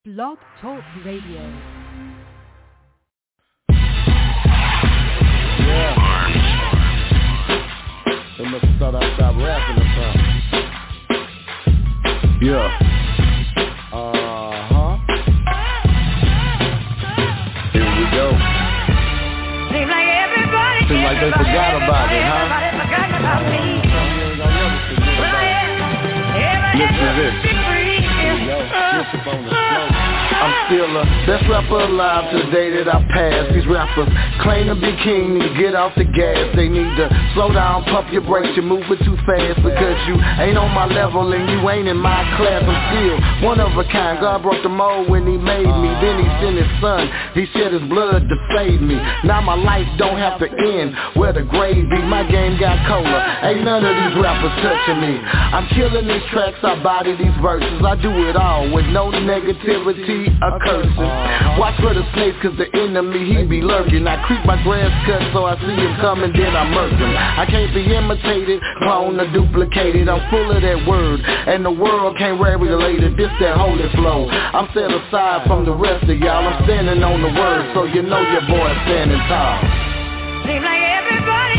Blog Talk Radio. Yeah. They must have thought I stopped rapping or something. Yeah. Here we go. Seems like they forgot about it, huh? Listen to this. Here we go. Bishop on the slope. I'm still the best rapper alive to the day that I pass. These rappers claim to be king, need to get off the gas. They need to slow down, pump your brakes, you're moving too fast. Because you ain't on my level and you ain't in my class. I'm still one of a kind. God broke the mold when he made me. Then he sent his son, he shed his blood to save me. Now my life don't have to end where the grave be. My game got colder, ain't none of these rappers touching me. I'm killing these tracks, I body these verses. I do it all with no negativity or cursing. Watch for the snakes cause the enemy he be lurking. I creep my grass cut so I see him coming, then I murk him. I can't be imitated, cloned or duplicated. I'm full of that word and the world can't regulate it. This that holy flow. I'm set aside from the rest of y'all. I'm standing on the word so you know your boy standing tall. Seems like everybody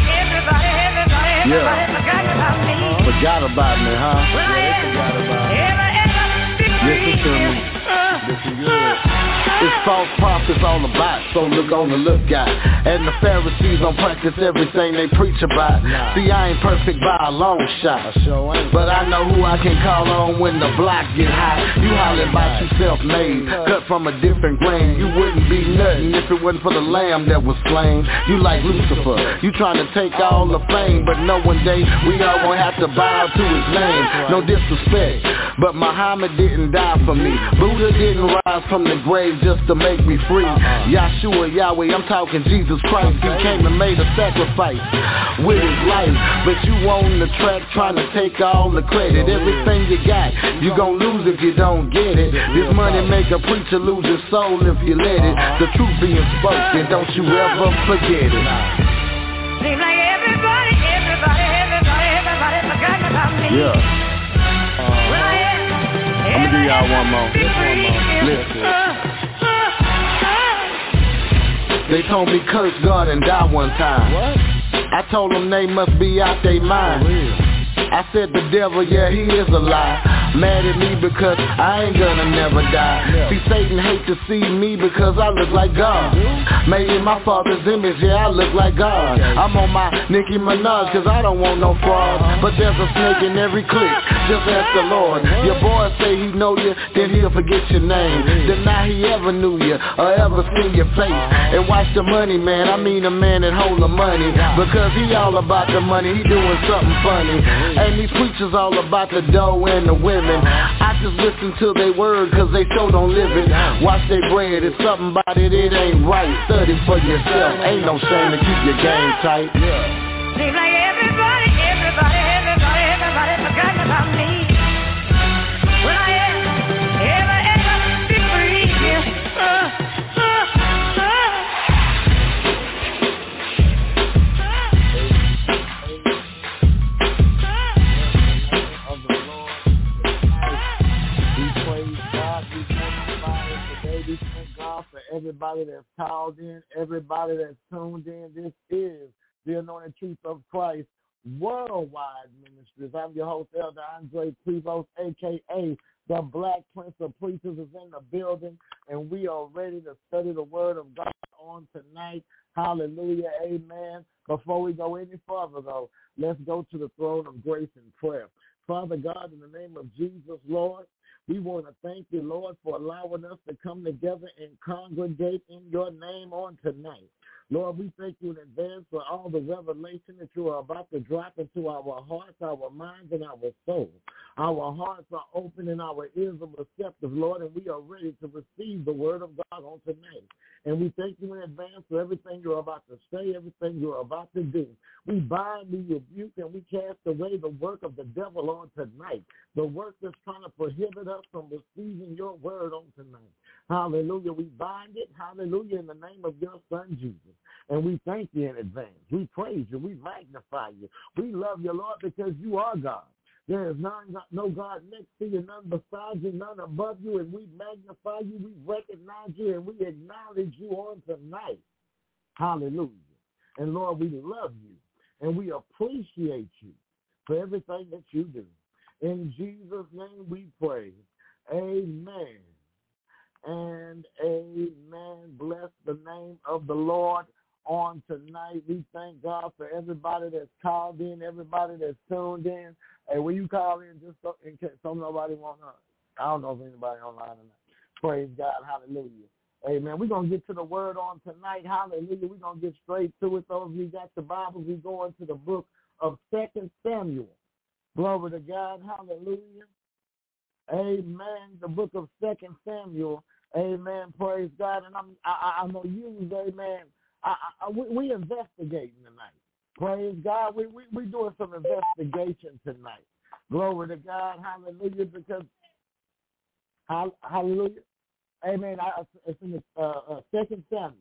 forgot about me, huh? Yeah, they forgot about me. Listen to me. Listen good. It's false prophets all about, so look on the lookout. And the Pharisees don't practice everything they preach about. See, I ain't perfect by a long shot, but I know who I can call on when the block get hot. You hollering about you self-made, cut from a different grain. You wouldn't be nothing if it wasn't for the lamb that was slain. You like Lucifer, you trying to take all the fame, but know one day we all gonna have to bow to his name. No disrespect, but Muhammad didn't die for me. Buddha didn't rise from the grave just to make me free. Yahshua, Yahweh, I'm talking Jesus Christ. He came and made a sacrifice with his life, but you on the track trying to take all the credit. Everything you got, you gon' lose if you don't get it. This money make a preacher lose his soul if you let it. The truth being spoken, don't you ever forget it. Seems like everybody forgot about me. Yeah. I'm gonna give y'all one more. Listen. They told me curse God and die one time. What? I told them they must be out they mind. I said the devil, yeah, he is a lie. Mad at me because I ain't gonna never die. See, Satan hate to see me because I look like God. Made in my father's image, yeah, I look like God. I'm on my Nicki Minaj cause I don't want no fraud. But there's a snake in every clique, just ask the Lord. Your boy say he know you, then he'll forget your name. Deny he ever knew you or ever seen your face. And watch the money, man, I mean the man that hold the money. Because he all about the money, he doing something funny. And these preachers all about the dough and the women. I just listen to their word cause they so don't live it. Watch their bread, it's something about it, it ain't right. Study for yourself, ain't no shame to keep your game tight. Seems like everybody forgot about me. Will I ever be free? For everybody that's called in, everybody that's tuned in, this is the Anointed Truth of Christ Worldwide Ministries. I'm your host, Elder Andre Prevost, a.k.a. the Black Prince of Preachers, is in the building, and we are ready to study the Word of God on tonight. Hallelujah, amen. Before we go any further, though, let's go to the throne of grace in prayer. Father God, in the name of Jesus, Lord, we want to thank you, Lord, for allowing us to come together and congregate in your name on tonight. Lord, we thank you in advance for all the revelation that you are about to drop into our hearts, our minds, and our souls. Our hearts are open and our ears are receptive, Lord, and we are ready to receive the word of God on tonight. And we thank you in advance for everything you're about to say, everything you're about to do. We bind, we rebuke, and we cast away the work of the devil on tonight, the work that's trying to prohibit us from receiving your word on tonight. Hallelujah. We bind it, hallelujah, in the name of your son, Jesus. And we thank you in advance. We praise you. We magnify you. We love you, Lord, because you are God. There is no God next to you, none beside you, none above you, and we magnify you, we recognize you, and we acknowledge you on tonight. Hallelujah. And Lord, we love you, and we appreciate you for everything that you do. In Jesus' name we pray. Amen and amen. Bless the name of the Lord on tonight. We thank God for everybody that's called in, everybody that's tuned in. Hey, when you call in, just so, in case nobody want to, I don't know if anybody online or not. Praise God. Hallelujah. Amen. We're going to get to the word on tonight. Hallelujah. We're going to get straight to it. Those of you got the Bibles, we go into the book of 2 Samuel. Glory to God. Hallelujah. Amen. The book of 2 Samuel. Amen. Praise God. And I'm going to use, amen, we investigating tonight. Praise God. We doing some investigation tonight. Glory to God. Hallelujah. Because, hallelujah. Amen. It's in the 2 Samuel.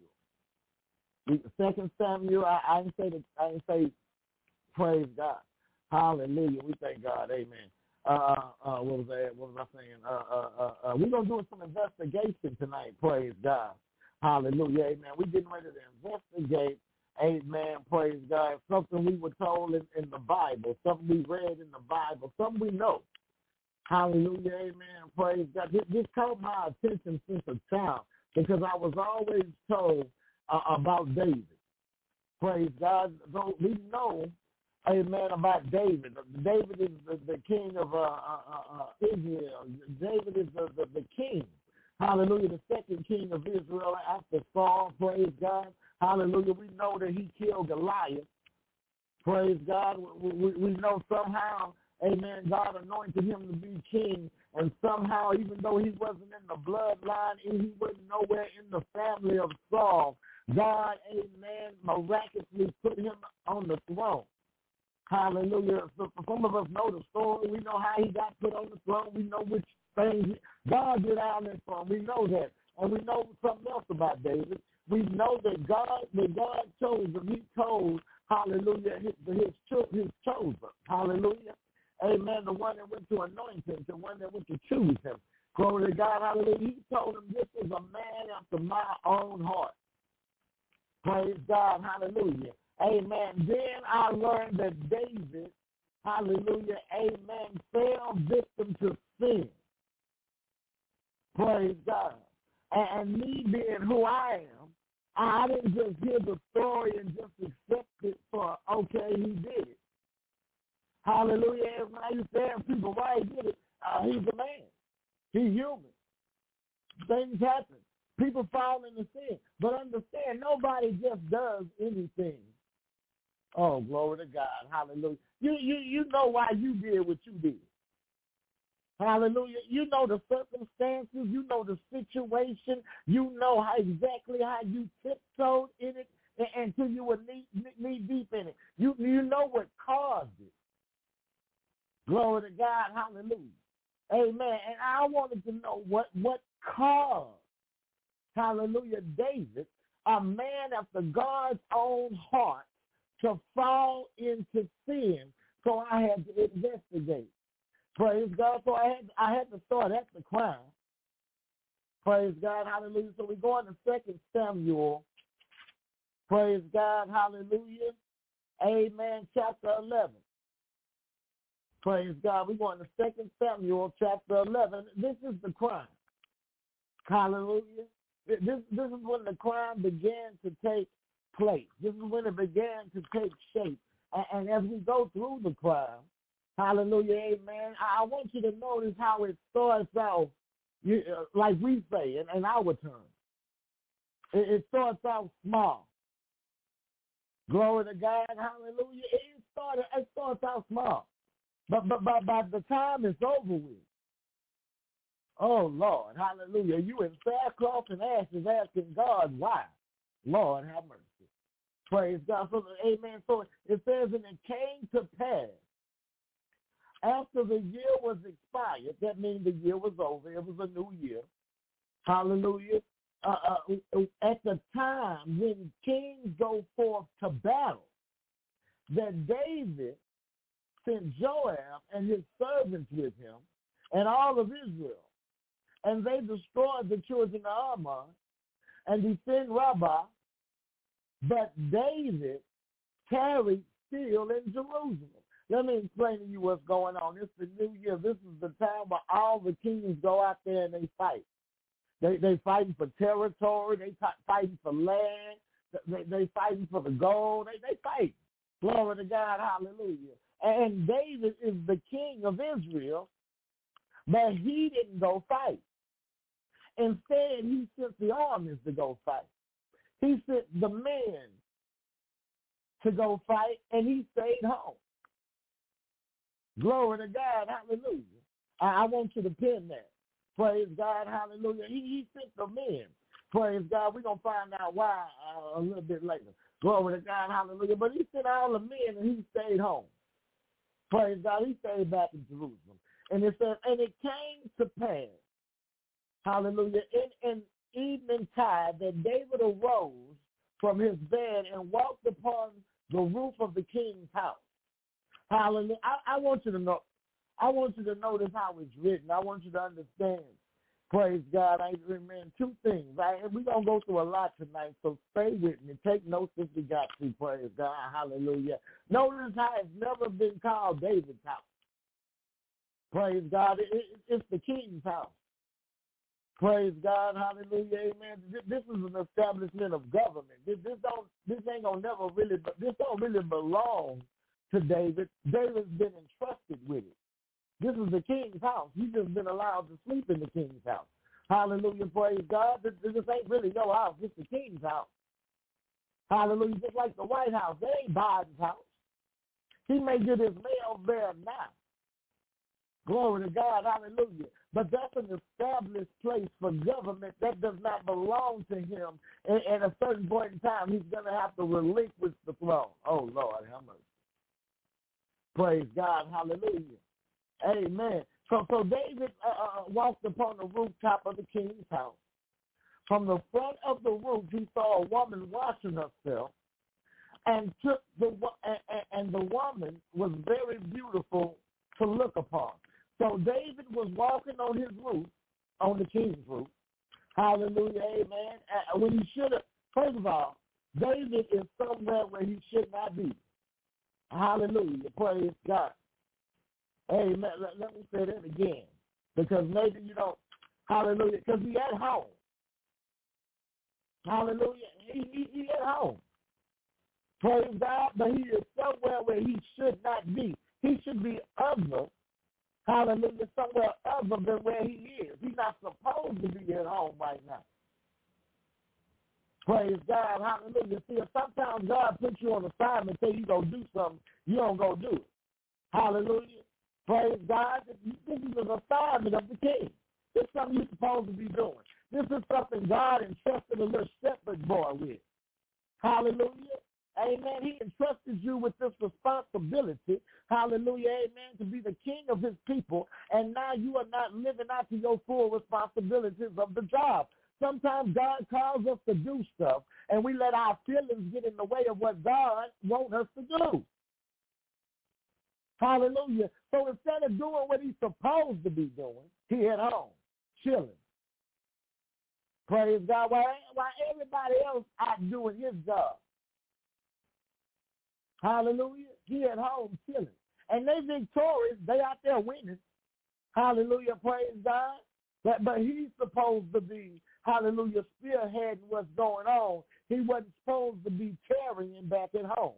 2 Samuel. I didn't say praise God. Hallelujah. We thank God. Amen. What was that? What was I saying? We're gonna do some investigation tonight. Praise God. Hallelujah. Amen. We're getting ready to investigate. Amen. Praise God. Something we were told in the Bible. Something we read in the Bible. Something we know. Hallelujah, amen, praise God. This caught my attention since a child because I was always told about David. Praise God. So we know, amen, about David. David is the king of Israel. David is the king. Hallelujah, the second king of Israel after Saul. Praise God. Hallelujah. We know that he killed Goliath. Praise God. We know somehow, amen, God anointed him to be king, and somehow, even though he wasn't in the bloodline, he wasn't nowhere in the family of Saul, God, amen, miraculously put him on the throne. Hallelujah. So some of us know the story. We know how he got put on the throne. We know which things God did on that throne. We know that. And we know something else about David. We know that God chose him. He told, hallelujah, his chosen. Hallelujah. Amen. The one that went to anoint him, the one that went to choose him. Glory to God. Hallelujah. He told him, this is a man after my own heart. Praise God. Hallelujah. Amen. Then I learned that David, hallelujah, amen, fell victim to sin. Praise God. And me being who I am, I didn't just hear the story and just accept it for, okay, he did it. Hallelujah. When I used to ask people why he did it, he's a man. He's human. Things happen. People fall into sin. But understand, nobody just does anything. Oh, glory to God. Hallelujah. You know why you did what you did. Hallelujah. You know the circumstances. You know the situation. You know exactly how you tiptoed in it until you were knee deep in it. You know what caused it. Glory to God. Hallelujah. Amen. And I wanted to know what caused, hallelujah, David, a man after God's own heart, to fall into sin. So I had to investigate. Praise God. So I had to start at the crime. Praise God. Hallelujah. So we go into 2 Samuel. Praise God. Hallelujah. Amen. Chapter 11. Praise God. We're going to 2 Samuel chapter 11. This is the crime. Hallelujah. This is when the crime began to take place. This is when it began to take shape. And as we go through the crime, hallelujah, amen, I want you to notice how it starts out, like we say in our terms. It starts out small. Glory to God. Hallelujah. It starts out small. But by the time it's over with, oh, Lord, hallelujah, you in sackcloth and ashes asking God why. Lord, have mercy. Praise God. So, amen. So it says, and it came to pass, after the year was expired, that means the year was over, it was a new year, hallelujah, at the time when kings go forth to battle, that David sent Joab and his servants with him and all of Israel. And they destroyed the children of Ammon and defended Rabbah. But David tarried still in Jerusalem. Let me explain to you what's going on. It's the new year. This is the time where all the kings go out there and they fight. They fighting for territory. They fighting for land. They fighting for the gold. They fight. Glory to God. Hallelujah. And David is the king of Israel, but he didn't go fight. Instead, he sent the armies to go fight. He sent the men to go fight, and he stayed home. Glory to God. Hallelujah. I want you to pin that. Praise God. Hallelujah. He sent the men. Praise God. We're going to find out why a little bit later. Glory to God. Hallelujah. But he sent all the men, and he stayed home. Praise God. He stayed back in Jerusalem. And it says, and it came to pass, hallelujah, in an evening tide that David arose from his bed and walked upon the roof of the king's house. Hallelujah. I want you to know. I want you to notice how it's written. I want you to understand. Praise God. Amen. Two things. We're going to go through a lot tonight, so stay with me. Take notes if you got to. Praise God. Hallelujah. Notice how it's never been called David's house. Praise God. It's the king's house. Praise God. Hallelujah. Amen. This is an establishment of government. This don't really belong to David. David's been entrusted with it. This is the king's house. He's just been allowed to sleep in the king's house. Hallelujah. Praise God. This ain't really your house. It's the king's house. Hallelujah. Just like the White House. They ain't Biden's house. He may get his mail there now. Glory to God. Hallelujah. But that's an established place for government that does not belong to him. And at a certain point in time, he's going to have to relinquish the throne. Oh, Lord, how much? Praise God. Hallelujah. Amen. So David walked upon the rooftop of the king's house. From the front of the roof, he saw a woman washing herself, and the woman was very beautiful to look upon. So David was walking on his roof, on the king's roof. Hallelujah, amen. When he should have, first of all, David is somewhere where he should not be. Hallelujah, praise God. Amen. Let me say that again, because maybe you don't. Hallelujah, because he at home. Hallelujah, he at home. Praise God, but he is somewhere where he should not be. He should be other. Hallelujah, somewhere other than where he is. He's not supposed to be at home right now. Praise God, hallelujah. See, sometimes God puts you on assignment and say you go do something, you don't go do it. Hallelujah. Praise God. This is an assignment of the king. This is something you're supposed to be doing. This is something God entrusted a little shepherd boy with. Hallelujah. Amen. He entrusted you with this responsibility. Hallelujah. Amen. To be the king of his people. And now you are not living out to your full responsibilities of the job. Sometimes God calls us to do stuff, and we let our feelings get in the way of what God wants us to do. Hallelujah. So instead of doing what he's supposed to be doing, he at home, chilling. Praise God. While everybody else out doing his job. Hallelujah. He at home chilling. And they victorious. They out there winning. Hallelujah. Praise God. But he's supposed to be, hallelujah, spearheading what's going on. He wasn't supposed to be tarrying back at home.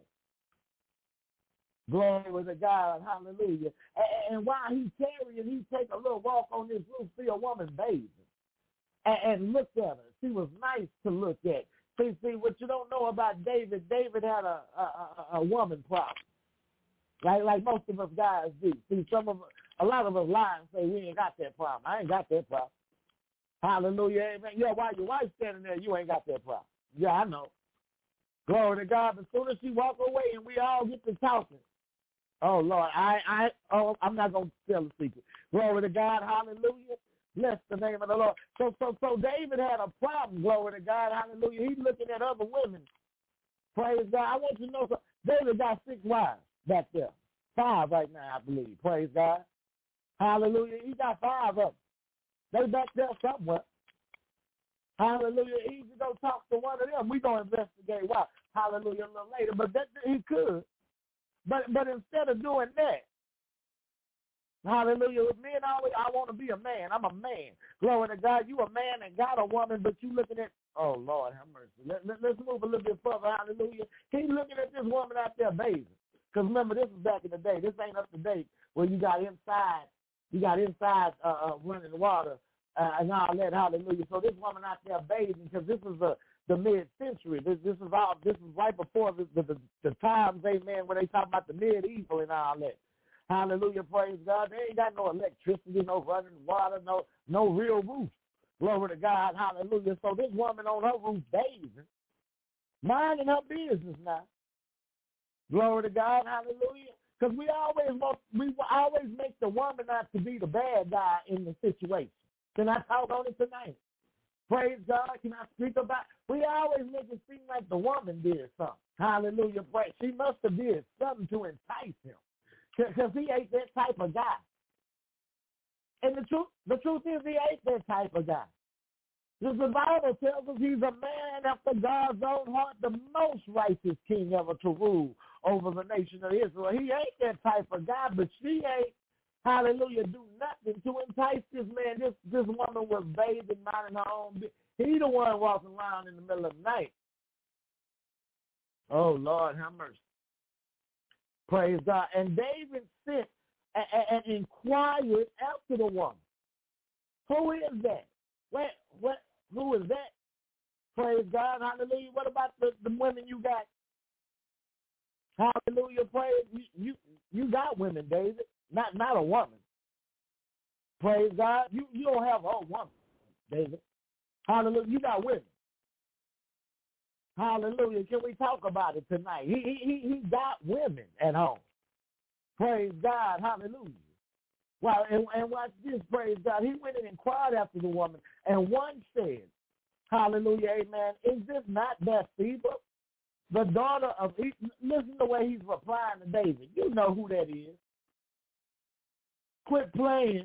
Glory to God. Hallelujah. And while he's tarrying, he take a little walk on this roof, see a woman bathing, and look at her. She was nice to look at. See, what you don't know about David, David had a woman problem. Like most of us guys do. See, a lot of us lie and say we ain't got that problem. I ain't got that problem. Hallelujah, amen. Yeah, while your wife's standing there, you ain't got that problem. Yeah, I know. Glory to God. As soon as she walk away and we all get to talking, oh Lord, I'm not gonna tell the secret. Glory to God. Hallelujah. Bless the name of the Lord. So David had a problem. Glory to God. Hallelujah. He's looking at other women. Praise God. I want you to know something. David got 6 wives back there. 5 right now, I believe. Praise God. Hallelujah. He got 5 of them. They back there somewhere. Hallelujah. He can go talk to one of them. We're going to investigate why. Hallelujah, a little later. But that he could. But instead of doing that, hallelujah, with me and always, I want to be a man. I'm a man. Glory to God. You a man and got a woman, but you looking at, oh, Lord, have mercy. Let's move a little bit further. Hallelujah. He's looking at this woman out there bathing. Because remember, this is back in the day. This ain't up to date where you got inside running water and all that. Hallelujah. So this woman out there bathing, because this is the mid-century. This is right before the times, amen, when they talk about the medieval and all that. Hallelujah, praise God. They ain't got no electricity, no running water, no real roof. Glory to God, hallelujah. So this woman on her roof bathing, minding her business now. Glory to God, hallelujah. Because we always make the woman out to be the bad guy in the situation. Can I talk on it tonight? Praise God. Can I speak about it? We always make it seem like the woman did something. Hallelujah. Praise. She must have did something to entice him. Because he ain't that type of guy. And the truth is he ain't that type of guy. The Bible tells us he's a man after God's own heart, the most righteous king ever to rule over the nation of Israel. He ain't that type of guy, but she ain't, hallelujah, do nothing to entice this man. This woman was bathing, minding her own business. He the one walking around in the middle of the night. Oh, Lord, have mercy. Praise God. And David sent and inquired after the woman. Who is that? Who is that? Praise God. Hallelujah. What about the women you got? Hallelujah. Praise. You got women, David. Not a woman. Praise God. You don't have a woman, David. Hallelujah. You got women. Hallelujah. Can we talk about it tonight? He got women at home. Praise God. Hallelujah. Well, and watch this, praise God. He went and inquired after the woman, and one said, hallelujah, amen, is this not Bathsheba, the daughter of, listen to the way he's replying to David. You know who that is. Quit playing.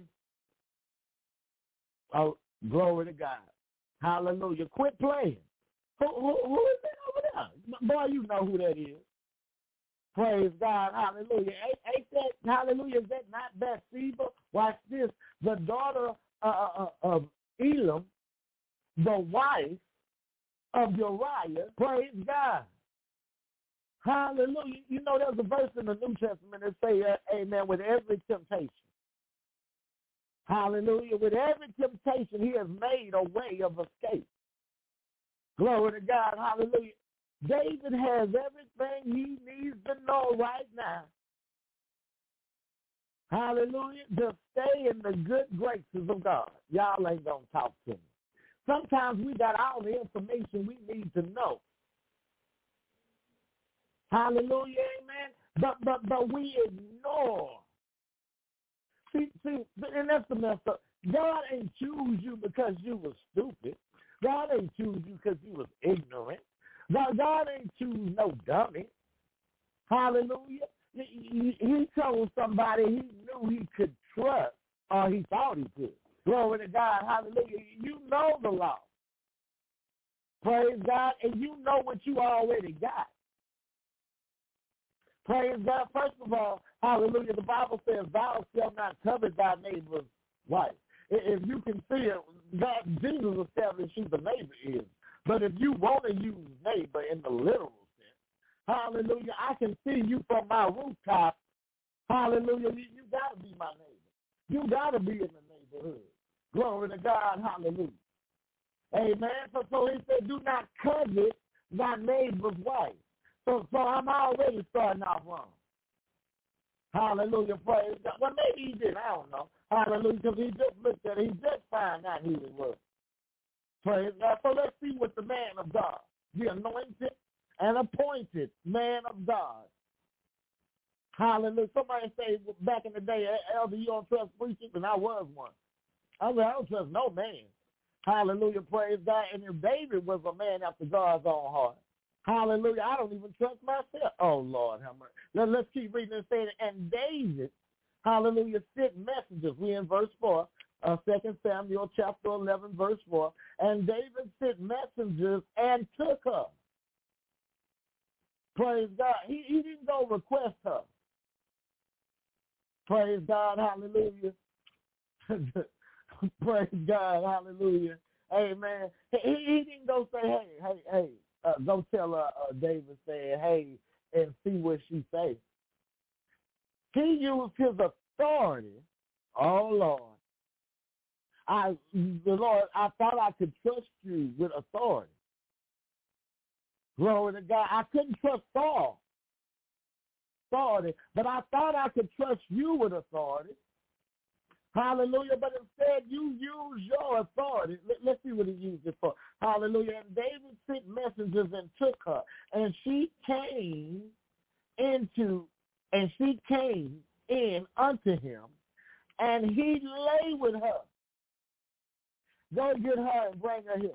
Oh, glory to God. Hallelujah. Quit playing. Who is that over there? Boy, you know who that is. Praise God, hallelujah. Ain't that, hallelujah, is that not Bathsheba? Watch this. The daughter of Elam, the wife of Uriah, praise God. Hallelujah. You know, there's a verse in the New Testament that say, amen, with every temptation. Hallelujah. With every temptation, he has made a way of escape. Glory to God, hallelujah. David has everything he needs to know right now. Hallelujah. To stay in the good graces of God. Y'all ain't going to talk to me. Sometimes we got all the information we need to know. Hallelujah, amen. But we ignore. See, and that's the mess up. God ain't choose you because you was stupid. God ain't choose you because you was ignorant. God ain't choose no dummy. Hallelujah. He told somebody he knew he could trust, or he thought he could. Glory to God. Hallelujah. You know the law. Praise God. And you know what you already got. Praise God. First of all, hallelujah, the Bible says, thou shalt not covet thy neighbor's wife. If you can see it, God, Jesus established who the neighbor is. But if you want to use neighbor in the literal sense, hallelujah, I can see you from my rooftop. Hallelujah, you got to be my neighbor. You got to be in the neighborhood. Glory to God, hallelujah. Amen. So he said, do not covet thy neighbor's wife. So I'm already starting off wrong. Hallelujah, praise God. Well, maybe he did, I don't know. Hallelujah, because he just looked at it. He just found out who it was. Praise God. So let's see what the man of God, the anointed and appointed man of God. Hallelujah. Somebody say back in the day, Elder, you don't trust preachers, and I was one. I don't trust no man. Hallelujah, praise God. And if David was a man after God's own heart, Hallelujah. I don't even trust myself. Oh, Lord, how much? Let's keep reading and saying, and David, hallelujah, sent messengers. We in verse 4, 2 Samuel chapter 11, verse 4. And David sent messengers and took her. Praise God. He didn't go request her. Praise God. Hallelujah. Praise God. Hallelujah. Amen. He didn't go say, hey, go tell David saying, hey, and see what she says. He used his authority. Oh, Lord. I thought I could trust you with authority. Glory to God. I couldn't trust Saul. Authority, but I thought I could trust you with authority. Hallelujah. But instead, you use your authority. Let's see what he used it for. Hallelujah. And David sent messengers and took her. And she came in unto him, and he lay with her. Go get her and bring her here.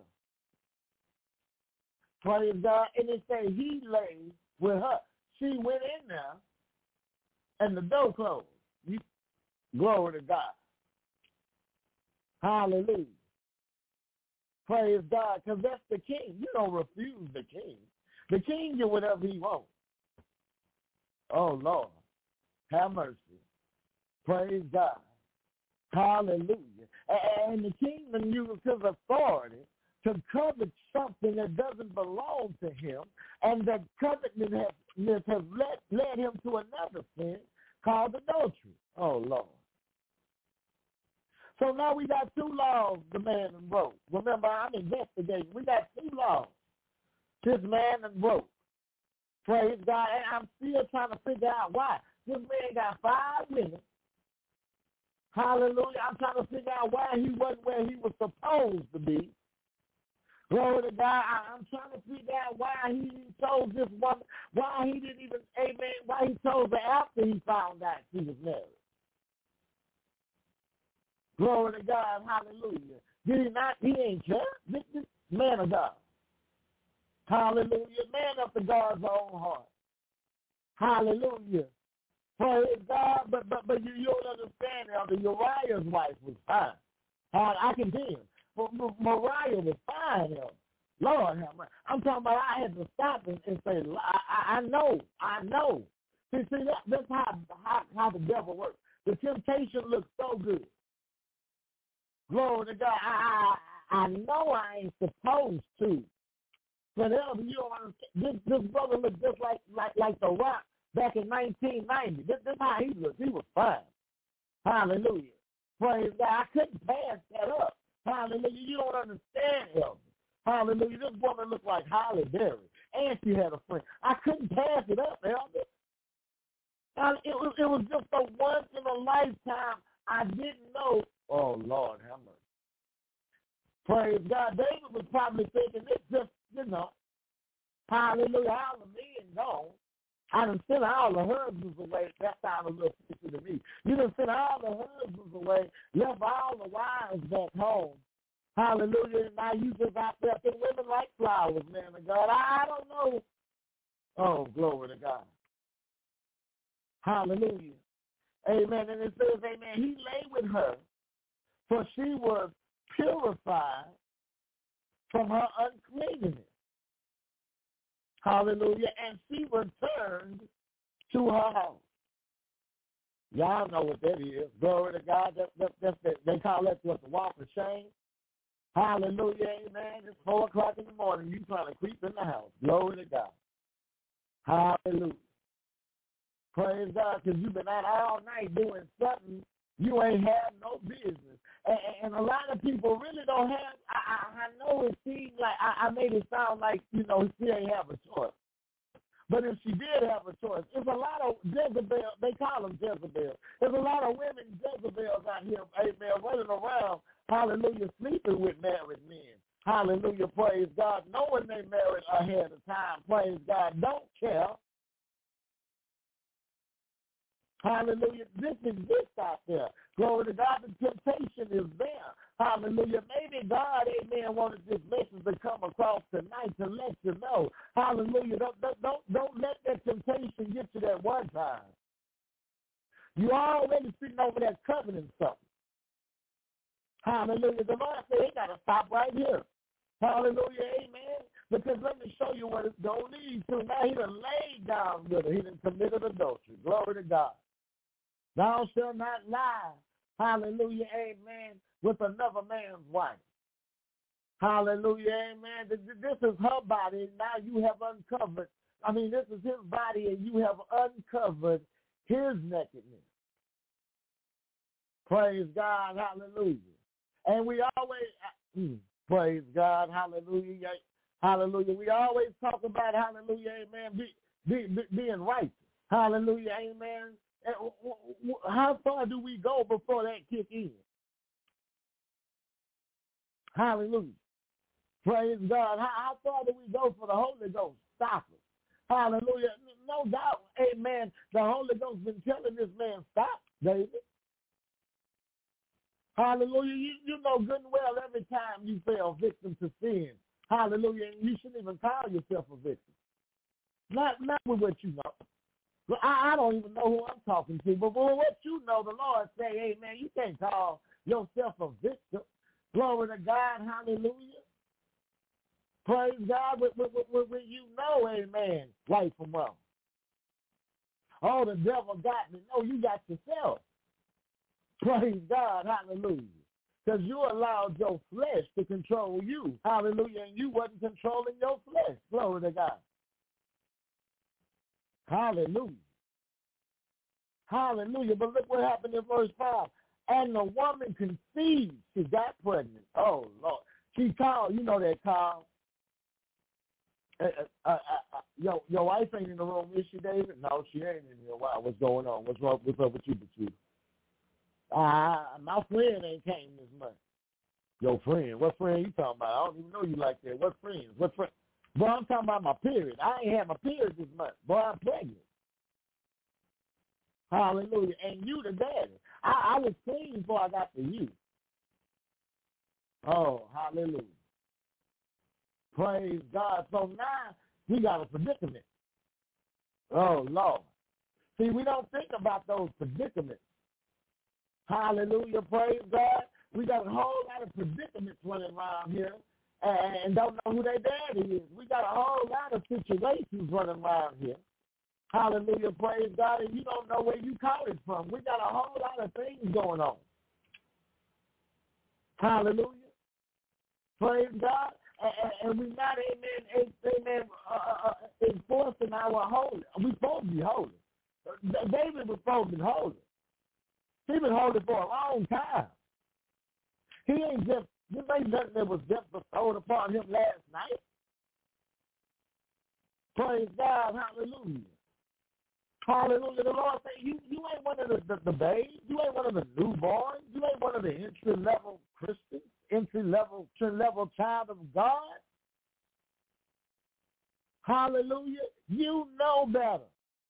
Praise God. And it says he lay with her. She went in there, and the door closed. Glory to God. Hallelujah. Praise God, because that's the king. You don't refuse the king. The king do whatever he wants. Oh, Lord. Have mercy. Praise God. Hallelujah. And the king uses his authority to covet something that doesn't belong to him, and that covetousness has led him to another sin called adultery. Oh, Lord. So now we got two laws the man broke. Remember, I'm investigating. We got two laws. This man broke. Praise God. And I'm still trying to figure out why. This man got 5 women. Hallelujah. I'm trying to figure out why he wasn't where he was supposed to be. Glory to God. I'm trying to figure out why he chose this woman, why he didn't even, amen, why he chose her after he found out she was married. Glory to God. Hallelujah. Did he not? He ain't care. This man of God. Hallelujah. Man after God's own heart. Hallelujah. Praise God. But you don't understand now. The Uriah's wife was fine. I can tell you. Mariah was fine. Lord, I'm talking about I had to stop and say, I know. See, that's how the devil works. The temptation looks so good. Glory to God. I know I ain't supposed to. But you don't understand. This brother looked just like The Rock back in 1990. This is how he looked. He was fine. Hallelujah. Praise God. I couldn't pass that up. Hallelujah. You don't understand, Elvis. Hallelujah. This woman looked like Holly Berry. And she had a friend. I couldn't pass it up, Elvis. It was just a once in a lifetime. I didn't know. Oh, Lord, have mercy. Praise God. David was probably thinking this just, hallelujah, all the men gone. I done sent all the husbands away. That sounded a little fishy to me. You done sent all the husbands away, left all the wives back home. Hallelujah. And now you just out there picking women like flowers, man of God. I don't know. Oh, glory to God. Hallelujah. Amen. And it says, amen, he lay with her, for she was purified from her uncleanness. Hallelujah. And she returned to her house. Y'all know what that is. Glory to God. They call that what, the walk of shame. Hallelujah. Amen. It's 4 o'clock in the morning. You trying to creep in the house. Glory to God. Hallelujah. Praise God, because you've been out all night doing something you ain't have no business. And a lot of people really don't have, I know it seems like, I made it sound like, she ain't have a choice. But if she did have a choice, there's a lot of Jezebel, they call them Jezebel. There's a lot of women Jezebels out here, amen, running around, hallelujah, sleeping with married men. Hallelujah, praise God, knowing they married ahead of time, praise God, don't care. Hallelujah. This exists out there. Glory to God. The temptation is there. Hallelujah. Maybe God, amen, wanted this message to come across tonight to let you know. Hallelujah. Don't let that temptation get you that one time. You already sitting over that covenant stuff. Hallelujah. The Lord said he got to stop right here. Hallelujah. Amen. Because let me show you what it's going to lead to. Now he done laid down with her. He done committed adultery. Glory to God. Thou shalt not lie. Hallelujah. Amen. With another man's wife. Hallelujah. Amen. This is her body. Now you have uncovered. This is his body and you have uncovered his nakedness. Praise God. Hallelujah. And we always, praise God. Hallelujah. Hallelujah. We always talk about, hallelujah, amen, being righteous. Hallelujah. Amen. How far do we go before that kick in? Hallelujah. Praise God. How far do we go for the Holy Ghost? Stop it. Hallelujah. No doubt, amen, the Holy Ghost been telling this man, stop, David. Hallelujah. You know good and well every time you fell victim to sin. Hallelujah. And you shouldn't even call yourself a victim. Not with what you know. I don't even know who I'm talking to, but with what you know, the Lord say, hey, man, you can't call yourself a victim. Glory to God. Hallelujah. Praise God when you know, amen, right from wrong. Oh, the devil got me. No, you got yourself. Praise God. Hallelujah. Because you allowed your flesh to control you. Hallelujah. And you wasn't controlling your flesh. Glory to God. Hallelujah. Hallelujah. But look what happened in verse 5. And the woman conceived. She got pregnant. Oh, Lord. She called. You know that call. Your wife ain't in the room, is she, David? No, she ain't in here. Wow, what's going on? What's up with you? My friend ain't came this month. Your friend? What friend you talking about? I don't even know you like that. What friend? Boy, I'm talking about my period. I ain't had my period this month. Boy, I'm pregnant. Hallelujah. And you the daddy. I was clean before I got to you. Oh, hallelujah. Praise God. So now we got a predicament. Oh, Lord. See, we don't think about those predicaments. Hallelujah. Praise God. We got a whole lot of predicaments running around here and don't know who their daddy is. We got a whole lot of situations running around here. Hallelujah. Praise God. And you don't know where you caught it from. We got a whole lot of things going on. Hallelujah. Praise God. And we not, amen, enforcing our holy. We supposed to be holy. David was supposed to be holy. He been holy for a long time. He ain't just, this ain't nothing that was just bestowed upon him last night. Praise God, hallelujah. Hallelujah. The Lord say, you ain't one of the babes. You ain't one of the newborns. You ain't one of the entry-level Christians, entry-level child of God. Hallelujah. You know better.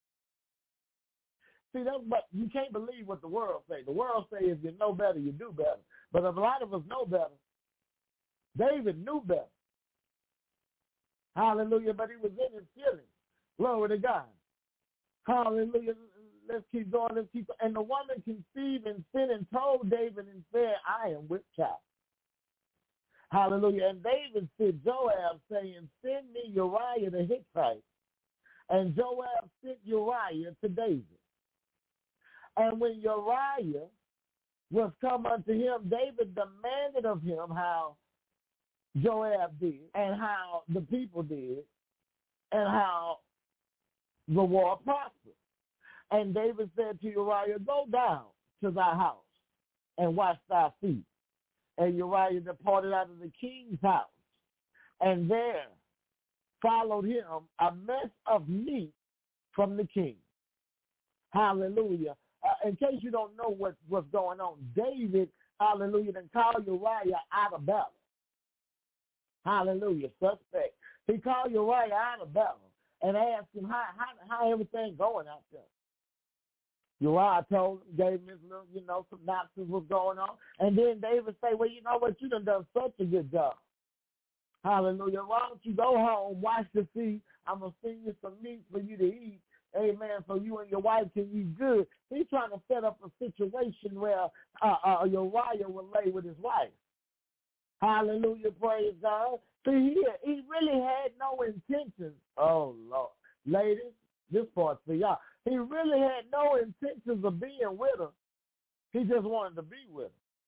See, but you can't believe what the world say. The world say if you know better, you do better. But if a lot of us know better, David knew better. Hallelujah. But he was in his feelings. Glory to God. Hallelujah. Let's keep going. And the woman conceived and sent and told David and said, I am with child. Hallelujah. And David sent Joab saying, send me Uriah the Hittite. And Joab sent Uriah to David. And when Uriah was come unto him, David demanded of him how Joab did and how the people did and how the war prospered. And David said to Uriah, go down to thy house and wash thy feet. And Uriah departed out of the king's house. And there followed him a mess of meat from the king. Hallelujah. In case you don't know what's going on, David, hallelujah, then called Uriah out of battle. Hallelujah, suspect. He called Uriah out of battle and asked him how everything going out there. Uriah told him, gave him his little, synopsis what's going on. And then David say, well, you know what? You done such a good job. Hallelujah. Why don't you go home, wash the feet? I'm going to send you some meat for you to eat. Amen. So you and your wife can eat good. He's trying to set up a situation where Uriah will lay with his wife. Hallelujah. Praise God. See, he really had no intentions. Oh, Lord. Ladies, this part's for y'all. He really had no intentions of being with her. He just wanted to be with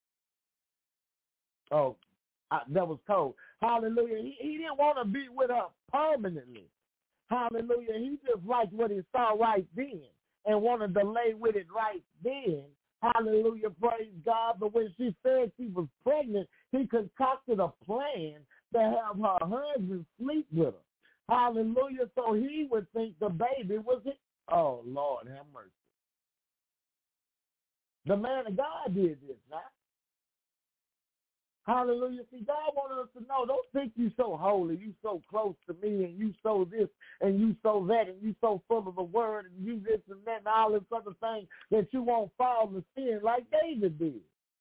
her. Oh, that was cold. Hallelujah. He didn't want to be with her permanently. Hallelujah. He just liked what he saw right then and wanted to lay with it right then. Hallelujah. Praise God. But when she said she was pregnant, he concocted a plan to have her husband sleep with her. Hallelujah. So he would think the baby was it. Oh, Lord, have mercy. The man of God did this, now. Hallelujah. See, God wanted us to know, don't think you so holy, you so close to me, and you so this, and you so that, and you so full of the word, and you this and that, and all this other thing, that you won't fall into sin like David did.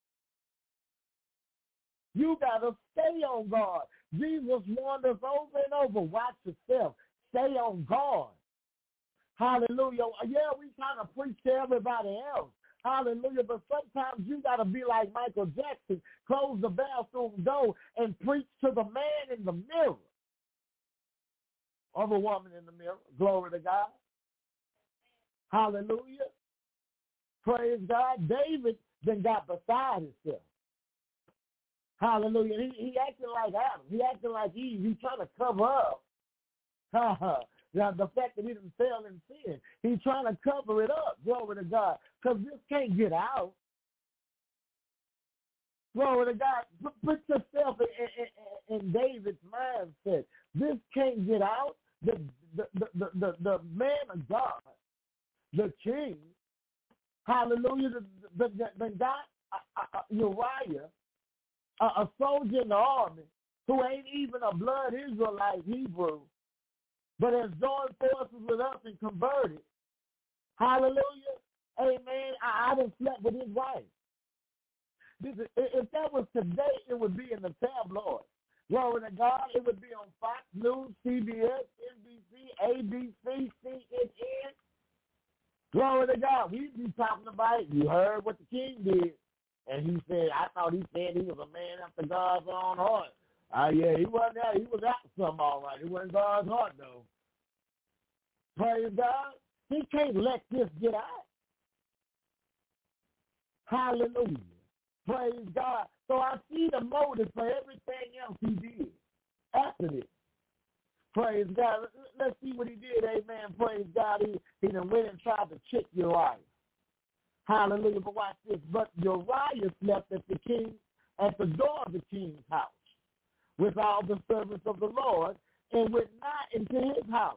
You got to stay on God. Jesus warned us over and over, watch yourself. Stay on God. Hallelujah. Yeah, we trying to preach to everybody else. Hallelujah. But sometimes you got to be like Michael Jackson, close the bathroom door and preach to the man in the mirror. Or the woman in the mirror. Glory to God. Hallelujah. Praise God. David then got beside himself. Hallelujah. He acting like Adam. He acting like Eve. He's trying to cover up. Now, the fact that he didn't fail in sin, he's trying to cover it up. Glory to God. Because this can't get out. Glory to God. Put yourself in David's mindset. This can't get out. The man of God, the king, hallelujah, the God, Uriah, a soldier in the army who ain't even a blood Israelite Hebrew, but has joined forces with us and converted. Hallelujah. Amen. I done slept with his wife. If that was today, it would be in the tabloid. Glory to God. It would be on Fox News, CBS, NBC, ABC, CNN. Glory to God. We'd be talking about it. You heard what the king did. And he said, I thought he said he was a man after God's own heart. Yeah, he wasn't there. He was after something all right. It wasn't God's heart, though. Praise God. He can't let this get out. Hallelujah. Praise God. So I see the motive for everything else he did after this. Praise God. Let's see what he did. Amen. Praise God. He done went and tried to trick Uriah. Hallelujah. But watch this. But Uriah slept at the door of the king's house with all the servants of the Lord and went not into his house.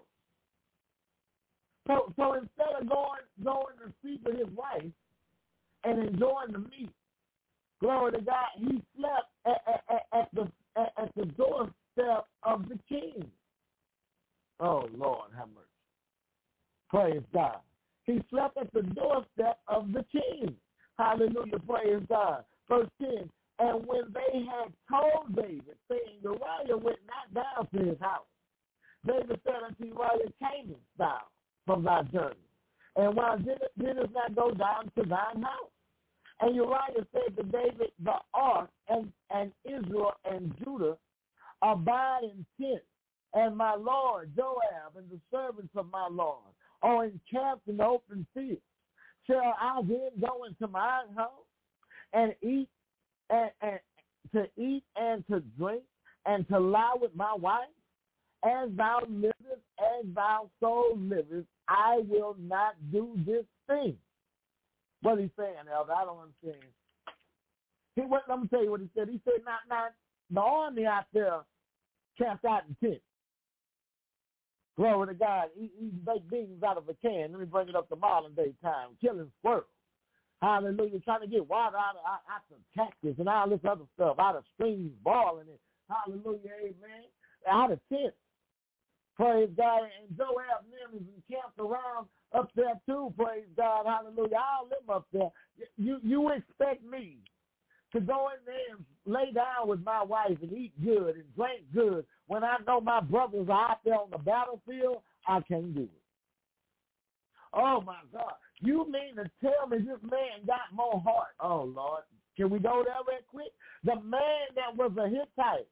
So instead of going to sleep with his wife and enjoying the meat, glory to God, he slept at the doorstep of the king. Oh, Lord, have mercy. Praise God. He slept at the doorstep of the king. Hallelujah, praise God. Verse 10, and when they had told David, saying, Uriah went not down to his house, David said unto Uriah, camest thou from thy journey? And why didst not go down to thine house? And Uriah said to David, the ark and Israel and Judah abide in tents, and my lord Joab and the servants of my lord are encamped in the open field. Shall I then go into my house and eat and to eat and to drink and to lie with my wife? As thou livest, as thou soul livest, I will not do this thing. What he's saying, Elder, I don't understand. Let me tell you what he said. He said, not the army out there camped out in tents. Glory to God. He baked beans out of a can. Let me bring it up to modern day time. Killing squirrels. Hallelujah. Trying to get water out of cactus and all this other stuff, out of streams, boiling it. Hallelujah. Amen. Out of tents. Praise God. And Joab and them is encamped around up there too. Praise God. Hallelujah. I'll live up there. You expect me to go in there and lay down with my wife and eat good and drink good when I know my brothers are out there on the battlefield? I can't do it. Oh, my God. You mean to tell me this man got more heart? Oh, Lord. Can we go there real quick? The man that was a Hittite.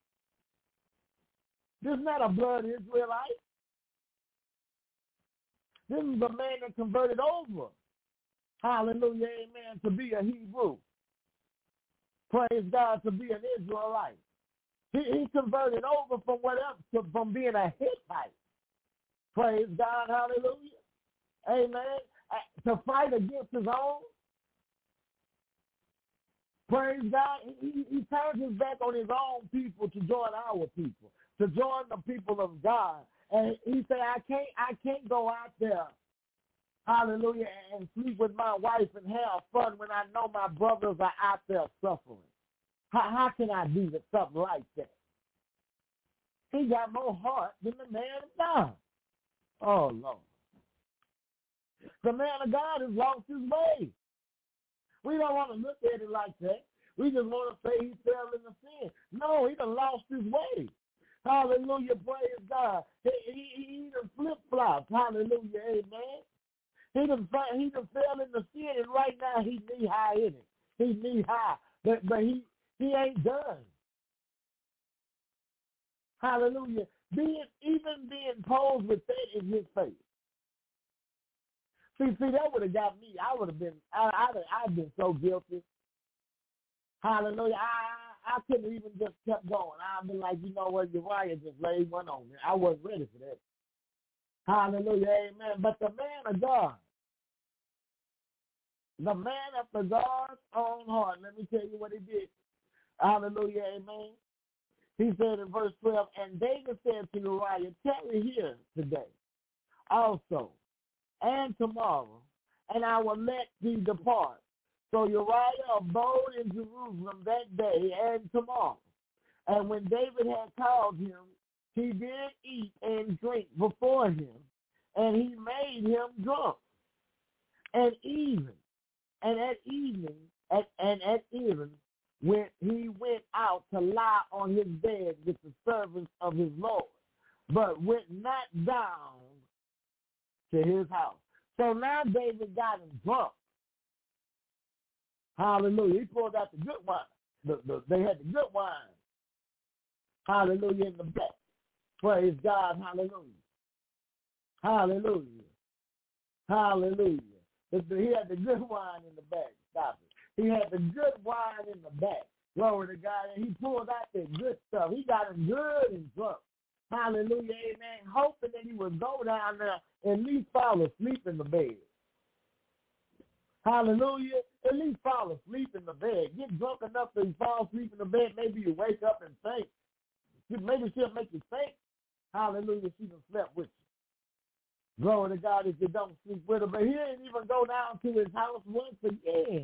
This is not a blood Israelite. This is the man that converted over. Hallelujah, amen, to be a Hebrew. Praise God, to be an Israelite. He converted over from whatever, from being a Hittite. Praise God, hallelujah. Amen. To fight against his own. Praise God. He turns his back on his own people to join our people, to join the people of God. And he said, I can't go out there, hallelujah, and sleep with my wife and have fun when I know my brothers are out there suffering. How can I do something like that? He got more heart than the man of God. Oh, Lord. The man of God has lost his way. We don't want to look at it like that. We just want to say he fell into sin. No, he done lost his way. Hallelujah, praise God. He done flip-flopped. Hallelujah, amen. He done fell into sin, and right now he knee-high in it. He knee-high, but he ain't done. Hallelujah. Even being posed with that in his face. See, that would have got me. I'd been so guilty. Hallelujah. I couldn't even just kept going. I'd been like, you know what, Uriah just laid one on me. I wasn't ready for that. Hallelujah, amen. But the man of God, the man after God's own heart, let me tell you what he did. Hallelujah, amen. He said in verse 12, and David said to Uriah, tarry here today also, and tomorrow, and I will let thee depart. So Uriah abode in Jerusalem that day and tomorrow. And when David had called him, he did eat and drink before him, and he made him drunk. And at evening, when he went out to lie on his bed with the servants of his Lord, but went not down to his house. So now David got him drunk. Hallelujah. He pulled out the good wine. They had the good wine. Hallelujah in the back. Praise God. Hallelujah. Hallelujah. Hallelujah. He had the good wine in the back. Stop it. He had the good wine in the back. Glory to God. And he pulled out that good stuff. He got him good and drunk. Hallelujah, amen. Hoping that he would go down there and at least fall asleep in the bed. Hallelujah. At least fall asleep in the bed. Get drunk enough that you fall asleep in the bed. Maybe you wake up and think. Maybe she'll make you think. Hallelujah, she done slept with you. Glory to God if you don't sleep with her. But he didn't even go down to his house once again.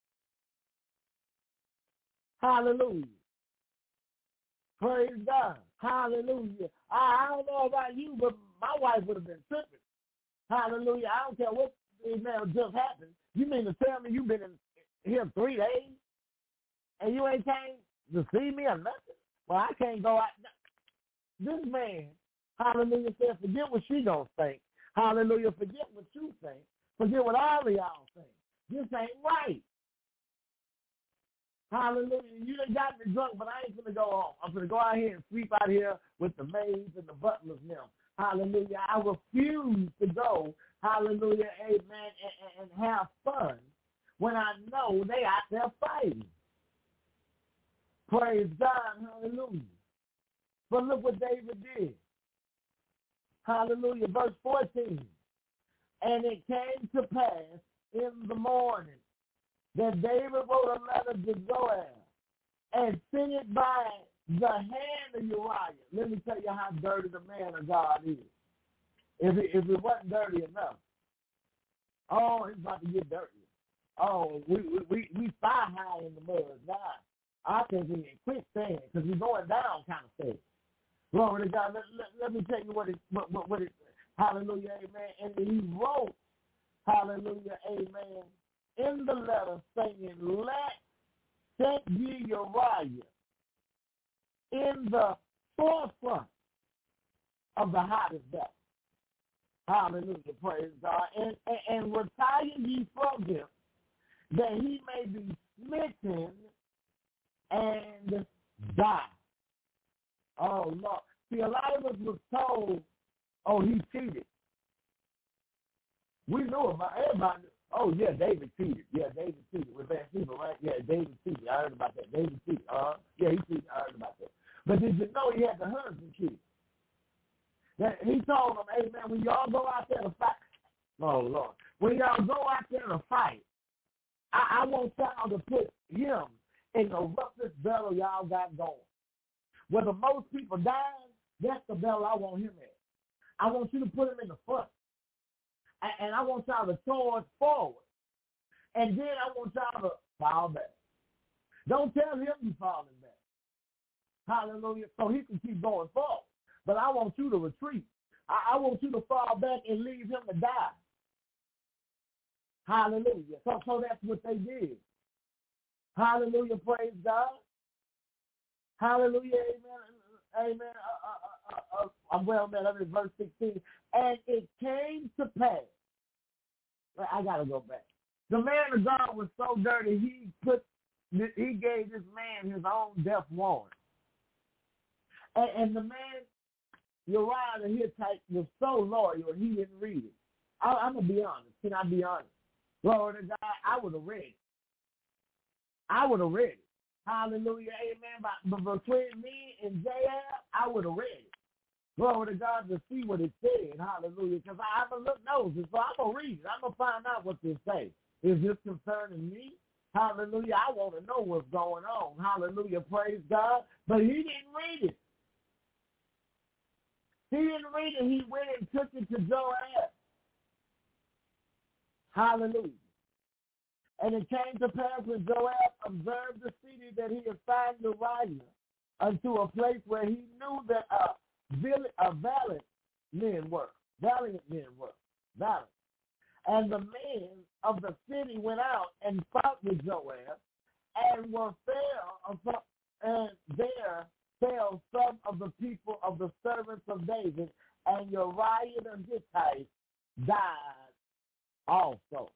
Hallelujah. Praise God. Hallelujah. I don't know about you, but my wife would have been tripping. Hallelujah. I don't care what just happened. You mean to tell me you've been in here 3 days and you ain't came to see me or nothing? Well, I can't go out. This man, hallelujah, said, forget what she gonna think. Hallelujah, forget what you think. Forget what all of y'all think. This ain't right. Hallelujah. You done got me drunk, but I ain't going to go home. I'm going to go out here and sleep out here with the maids and the butlers now. Hallelujah. I refuse to go, hallelujah, amen, and have fun when I know they out there fighting. Praise God. Hallelujah. But look what David did. Hallelujah. Verse 14. And it came to pass in the morning that David wrote a letter to Joab and sent it by the hand of Uriah. Let me tell you how dirty the man of God is. If it wasn't dirty enough, oh, it's about to get dirty. Oh, we thigh high in the mud now. I think we ain't quick saying because we're going down kind of thing. Glory to God. Let me tell you what it, hallelujah, amen. And he wrote, hallelujah, amen, in the letter saying, set ye Uriah in the forefront of the hottest battle. Hallelujah, praise God. And retire ye from him, that he may be smitten and die. Oh, Lord. See, a lot of us was told, oh, he cheated. We knew about everybody. Oh, yeah, David cheated. Yeah, David cheated with Bathsheba, right? Yeah, David cheated. I heard about that. David cheated. Yeah, he cheated. I heard about that. But did you know he had the husband cheat? That he told them, hey, man, when y'all go out there to fight, oh, Lord, when y'all go out there to fight, I want y'all to put him in the roughest battle y'all got going. Where the most people dying, that's the battle I want him in. I want you to put him in the front. And I want y'all to charge forward. And then I want y'all to fall back. Don't tell him you're falling back. Hallelujah. So he can keep going forward. But I want you to retreat. I want you to fall back and leave him to die. Hallelujah. So that's what they did. Hallelujah. Praise God. Hallelujah. Amen. Amen. Well, man, I'm in verse 16. And it came to pass. I got to go back. The man of God was so dirty, he gave this man his own death warrant. And the man, Uriah the Hittite, was so loyal, he didn't read it. I'm going to be honest. Can I be honest? Glory to God, I would have read it. Hallelujah, amen. But between me and J.L., I would have read it. Glory to God to see what it said. Hallelujah. Because I'm going to look nosy, so I'm going to read it. I'm going to find out what this says. Is this concerning me? Hallelujah. I want to know what's going on. Hallelujah. Praise God. But he didn't read it. He didn't read it. He went and took it to Joab. Hallelujah. And it came to pass when Joab observed the city that he assigned Uriah unto a place where he knew that valiant men were. And the men of the city went out and fought with Joab, and there fell some of the people of the servants of David, and Uriah the Hittite died also.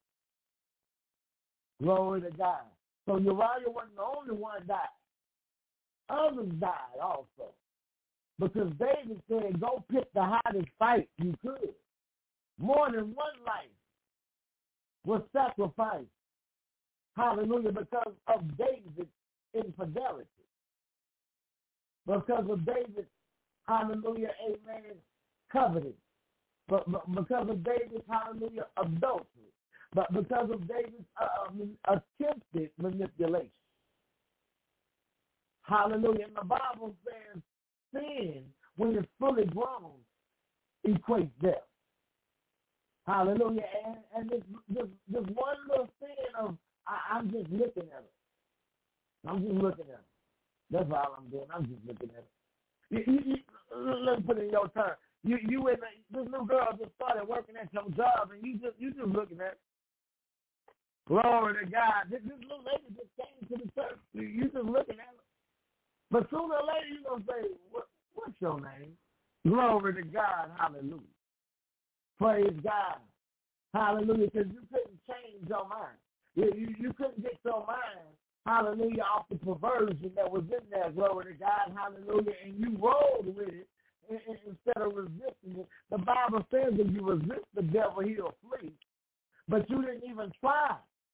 Glory to God. So Uriah wasn't the only one died. Others died also. Because David said, go pick the hottest fight you could. More than one life was sacrificed. Hallelujah. Because of David's infidelity. Because of David's, hallelujah, amen, coveting. But because of David's, hallelujah, adultery. But because of David's attempted manipulation. Hallelujah. And the Bible says sin, when it's fully grown, equates death. Hallelujah. And this one little sin of, I'm just looking at it. That's all I'm doing. I'm just looking at it. Let's put it in your turn. You and this new girl just started working at your job, and you just looking at it. Glory to God. This little lady just came to the church. You just looking at her. But sooner or later you're going to say, what's your name? Glory to God. Hallelujah. Praise God. Hallelujah. Because you couldn't change your mind. You couldn't get your mind, hallelujah, off the perversion that was in there. Glory to God. Hallelujah. And you rolled with it instead of resisting it. The Bible says if you resist the devil, he'll flee. But you didn't even try.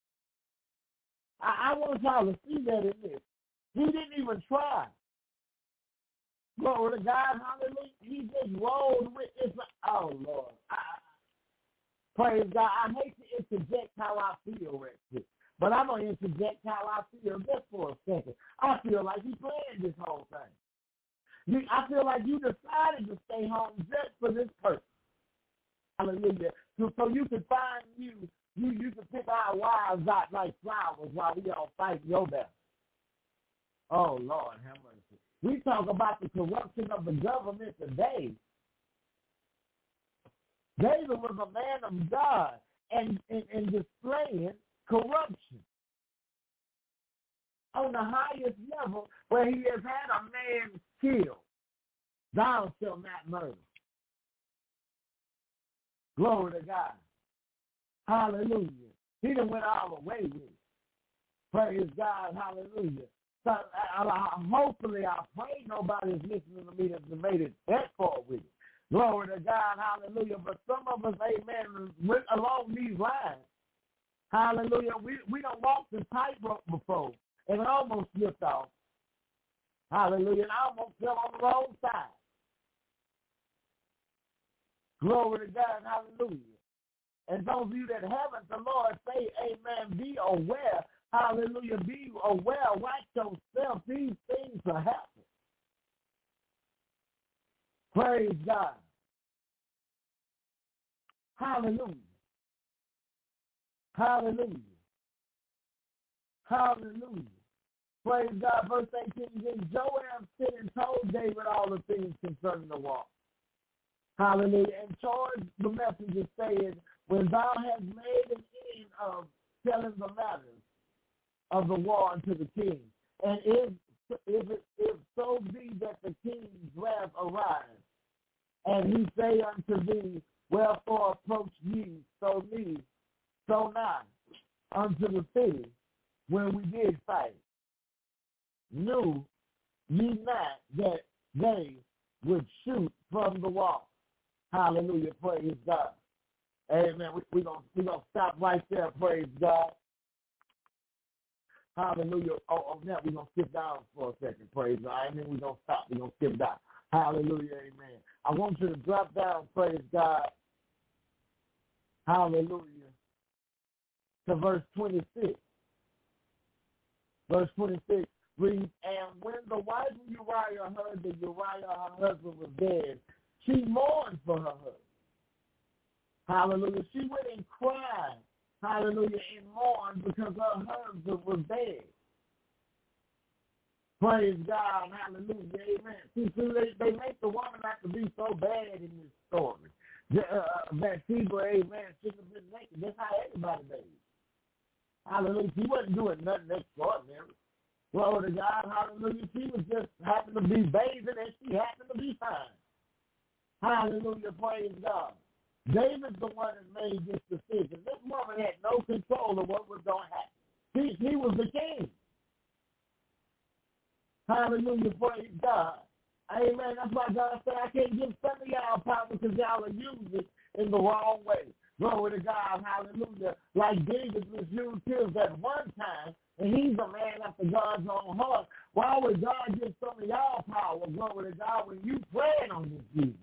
I want y'all to see that in this. He didn't even try. Glory to God, hallelujah. He just rolled with it. Oh, Lord. Praise God. I hate to interject how I feel right here, but I'm going to interject how I feel just for a second. I feel like you planned this whole thing. I feel like you decided to stay home just for this purpose. Hallelujah. So you can find you can pick our wives out like flowers while we all fight your battle. Oh, Lord, have mercy. We talk about the corruption of the government today. David was a man of God and displaying corruption on the highest level where he has had a man killed. Thou shalt not murder. Glory to God. Hallelujah. He done went all the way with it. Praise God. Hallelujah. So hopefully, I pray nobody's listening to me that's made it that far with it. Glory to God. Hallelujah. But some of us, amen, went along these lines. Hallelujah. We don't walk the tightrope before, and it almost slipped off. Hallelujah. And I almost fell on the wrong side. Glory to God. Hallelujah. And those of you that haven't, the Lord say, amen, be aware. Hallelujah. Be aware. Watch yourself. These things are happening. Praise God. Hallelujah. Hallelujah. Hallelujah. Praise God. Verse 18, then Joab sent and told David all the things concerning the war. Hallelujah. And charged the messenger, saying, when thou hast made an end of telling the matters of the war unto the king, and if so be that the king's wrath arise, and he say unto thee, wherefore approach ye so nigh unto the city when we did fight? Knew ye not that they would shoot from the wall? Hallelujah. Praise God. Amen. We're gonna stop right there. Praise God. Hallelujah. Oh, now we're going to skip down for a second. Praise God. Amen. We're going to stop. We're going to skip down. Hallelujah. Amen. I want you to drop down, praise God. Hallelujah. To verse 26. Verse 26 reads, and when the wife of Uriah heard that Uriah, her husband, was dead, she mourned for her husband. Hallelujah. She went and cried. Hallelujah, and mourned because her husband was dead. Praise God, hallelujah, amen. See, they make the woman have to be so bad in this story. Bathsheba, amen, shouldn't have been naked. That's how everybody made. Hallelujah. She wasn't doing nothing extraordinary. Glory to God, hallelujah. She was just happened to be bathing and she happened to be fine. Hallelujah, praise God. David's the one that made this decision. This woman had no control of what was going to happen. He was the king. Hallelujah, praise God. Amen. That's why God said, I can't give some of y'all power because y'all are using it in the wrong way. Glory to God, hallelujah. Like David was used his at one time, and he's a man after God's own heart. Why would God give some of y'all power, glory to God, when you praying on this Jesus?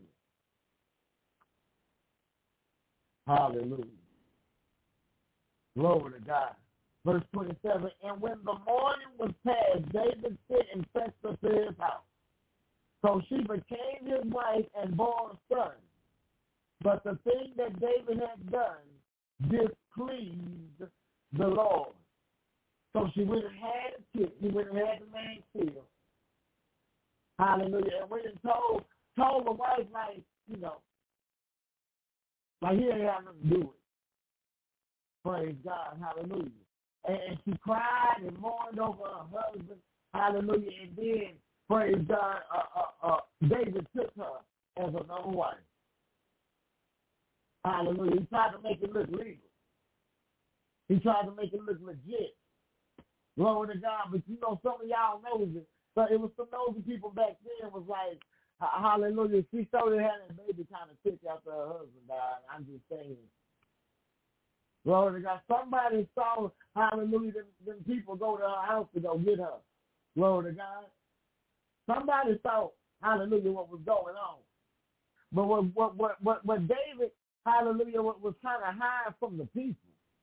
Hallelujah. Glory to God. Verse 27, and when the morning was past, David sent and fetched her to his house. So she became his wife and bore a son. But the thing that David had done displeased the Lord. So she went and had a kid. She went and had the man killed. Hallelujah. And went and told the wife, like, you know, like he ain't have nothing to do with it. Praise God. Hallelujah. And she cried and mourned over her husband. Hallelujah. And then, praise God, David took her as another wife. Hallelujah. He tried to make it look legal. He tried to make it look legit. Glory to God. But you know, some of y'all knows it. So it was some nosy people back then was like, hallelujah. She started having a baby kind of sick after her husband died. I'm just saying. Glory to God. Somebody saw, hallelujah, them people go to her house to go get her. Glory to God. Somebody saw, hallelujah, what was going on. But what David, hallelujah, what was trying to hide from the people.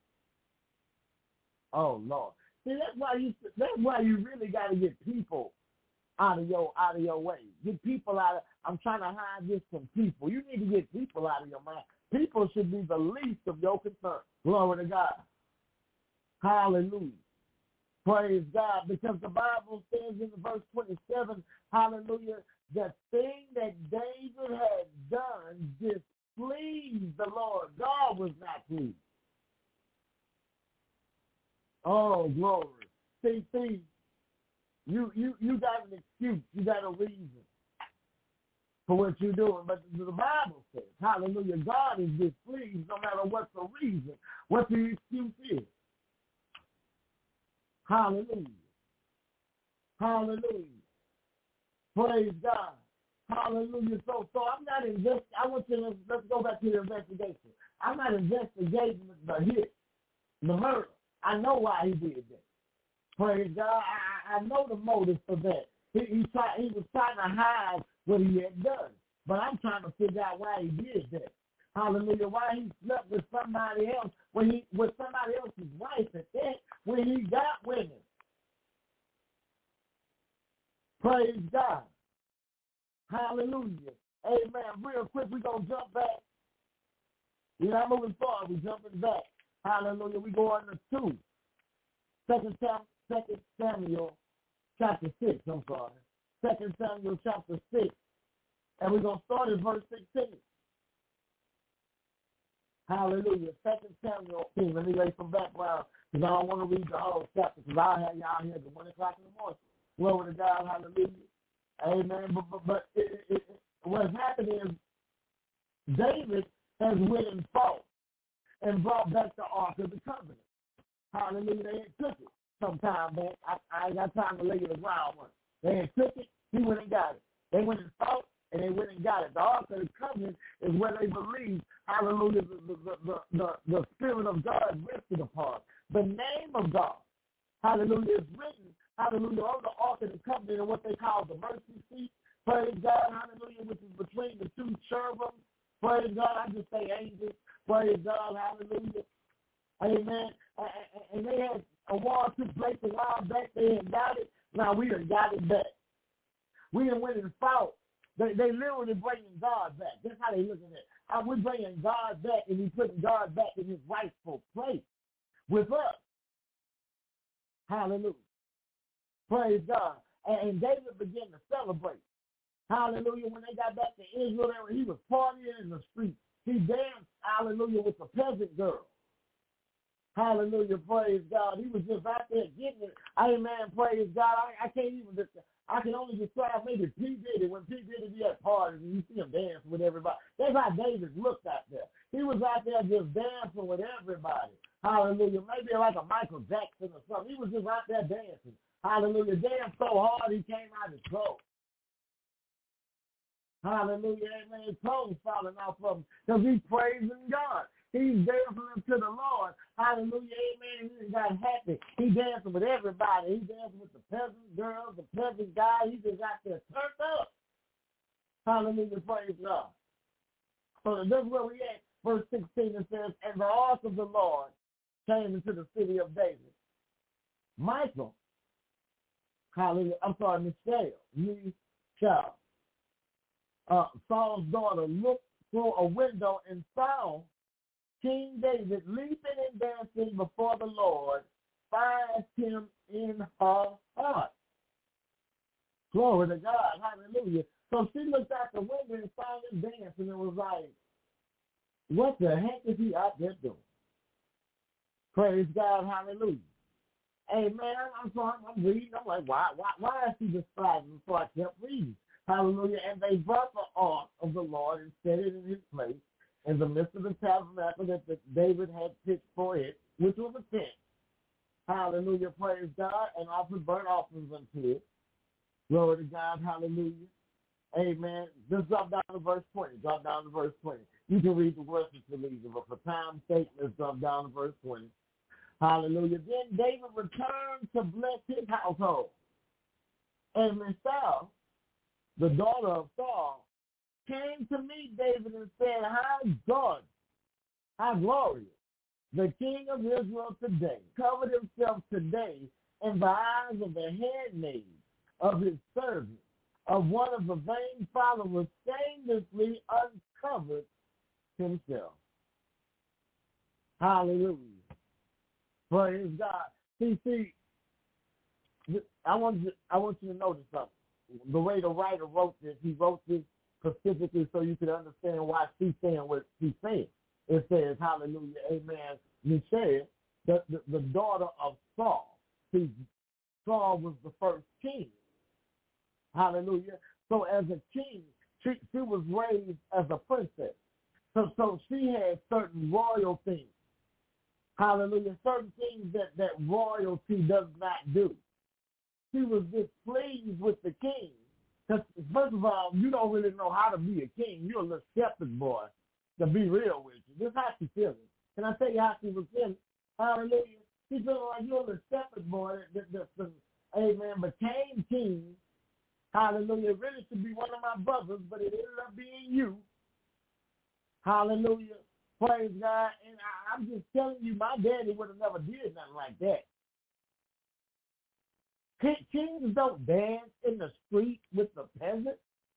Oh Lord. See, that's why you really got to get people out of your way. Get people out of. I'm trying to hide this from people. You need to get people out of your mind. People should be the least of your concern. Glory to God. Hallelujah. Praise God, because the Bible says in verse 27, hallelujah, the thing that David had done displeased the Lord. God was not pleased. Oh, glory. See, you got an excuse. You got a reason for what you're doing. But the Bible says, hallelujah, God is displeased no matter what the reason, what the excuse is. Hallelujah. Hallelujah. Praise God. Hallelujah. So I'm not I want you to, let's go back to the investigation. I'm not investigating the hit, the murder. I know why he did that. Praise God. I know the motive for that. He was trying to hide what he had done. But I'm trying to figure out why he did that. Hallelujah. Why he slept with somebody else with somebody else's wife at that when he got women. Praise God. Hallelujah. Amen. Real quick, we're going to jump back. We're not moving forward. We're jumping back. Hallelujah. We go on to 2 Samuel chapter 6. I'm sorry. 2 Samuel chapter 6. And we're going to start at verse 16. Hallelujah. 2 Samuel 6. Let me lay some background because I don't want to read the whole chapter because I'll have y'all here at 1 o'clock in the morning. Glory to God. Hallelujah. Amen. But what's happened is David has went and fought and brought back the Ark of the Covenant. Hallelujah. They had took it some time back. I ain't got time to lay the ground one. They had took it. He went and got it. They went and fought and they went and got it. The Ark of the Covenant is where they believe, hallelujah, the Spirit of God rested upon. The name of God, hallelujah, is written, hallelujah, on the Ark of the Covenant and what they call the mercy seat. Praise God, hallelujah, which is between the two cherubim. Praise God, I just say angels. Praise God, hallelujah. Amen. And they had a war took place a while back. They had got it. Now we done got it back. We done went and fought. They literally bringing God back. That's how they looking at it. We're bringing God back, and we're putting God back in his rightful place with us. Hallelujah. Praise God. And David began to celebrate. Hallelujah. When they got back to Israel, he was partying in the street. He danced, hallelujah, with the peasant girl. Hallelujah, praise God. He was just out there getting it. Amen, praise God. I can't even, I can only describe maybe P. Diddy. When P. Diddy be at parties and you see him dancing with everybody. That's how David looked out there. He was out there just dancing with everybody. Hallelujah. Maybe like a Michael Jackson or something. He was just out there dancing. Hallelujah. Danced so hard he came out his clothes. Hallelujah. Amen. His clothes falling off of him because he's praising God. He's dancing to the Lord. Hallelujah. Amen. He got happy. He's dancing with everybody. He's dancing with the peasant girls, the peasant guys. He just got there turned up. Hallelujah. Praise God. So that's where we at. Verse 16, it says, and the ark of the Lord came into the city of David. Michal, hallelujah, Michal, Saul's daughter, looked through a window and saw King David leaping and dancing before the Lord, finds him in her heart. Glory to God. Hallelujah. So she looked out the window and saw him dancing and was like, what the heck is he out there doing? Praise God. Hallelujah. Amen. I'm reading. I'm like, why is he describing? So I kept reading. Hallelujah. And they brought the ark of the Lord and set it in his place in the midst of the tabernacle that David had pitched for it, which was a tent. Hallelujah. Praise God. And offered burnt offerings unto it. Glory to God. Hallelujah. Amen. Just drop down to verse 20. Drop down to verse 20. You can read the rest of the leader, but for time's sake, let's drop down to verse 20. Hallelujah. Then David returned to bless his household. And Michal, the daughter of Saul, came to meet David and said, how glorious the king of Israel today covered himself today in the eyes of the handmaid of his servant, of one of the vain followers, shamelessly uncovered himself. Hallelujah. Praise God. See, I want you to notice something. The way the writer wrote this, he wrote this specifically so you could understand why she's saying what she's saying. It says, hallelujah, amen, Michelle, the daughter of Saul. See, Saul was the first king. Hallelujah. So as a king, she was raised as a princess. So she had certain royal things. Hallelujah. Certain things that royalty does not do. She was displeased with the king. Because, first of all, you don't really know how to be a king. You're a little shepherd boy, to be real with you. This is how she feeling. Can I tell you how she was feeling? Hallelujah. She feeling like you're a little shepherd boy that amen, became king. Hallelujah. It really should be one of my brothers, but it ended up being you. Hallelujah. Praise God. And I'm just telling you, my daddy would have never did nothing like that. Kings don't dance in the street with the peasants.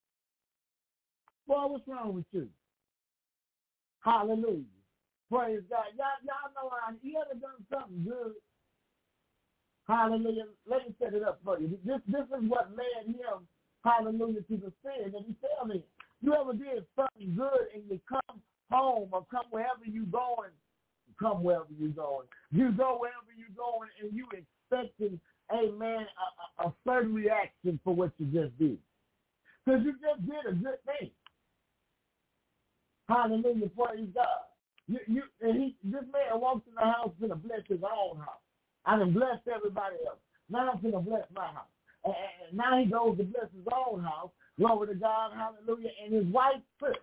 Boy, what's wrong with you? Hallelujah. Praise God. Y'all know you ever done something good? Hallelujah. Let me set it up for you. This is what led him, hallelujah, to the sin that he fell in. You ever did something good and you come home or come wherever you going? Come wherever you going. You go wherever you going and you expecting, amen, a certain reaction for what you just did. Because you just did a good thing. Hallelujah, praise God. This man walks in the house to bless his own house. I done blessed everybody else. Now I'm going to bless my house. And now he goes to bless his own house. Glory to God, hallelujah. And his wife tripping.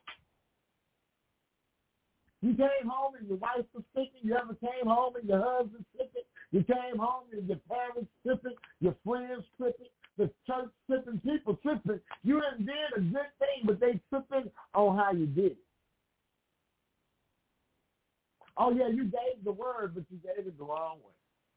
You came home and your wife was tripping. You ever came home and your husband tripping. You came home and your parents tripping. Your friends tripping. The church tripping. People tripping. You done did a good thing, but they tripping on how you did it. Oh, yeah, you gave the word, but you gave it the wrong way.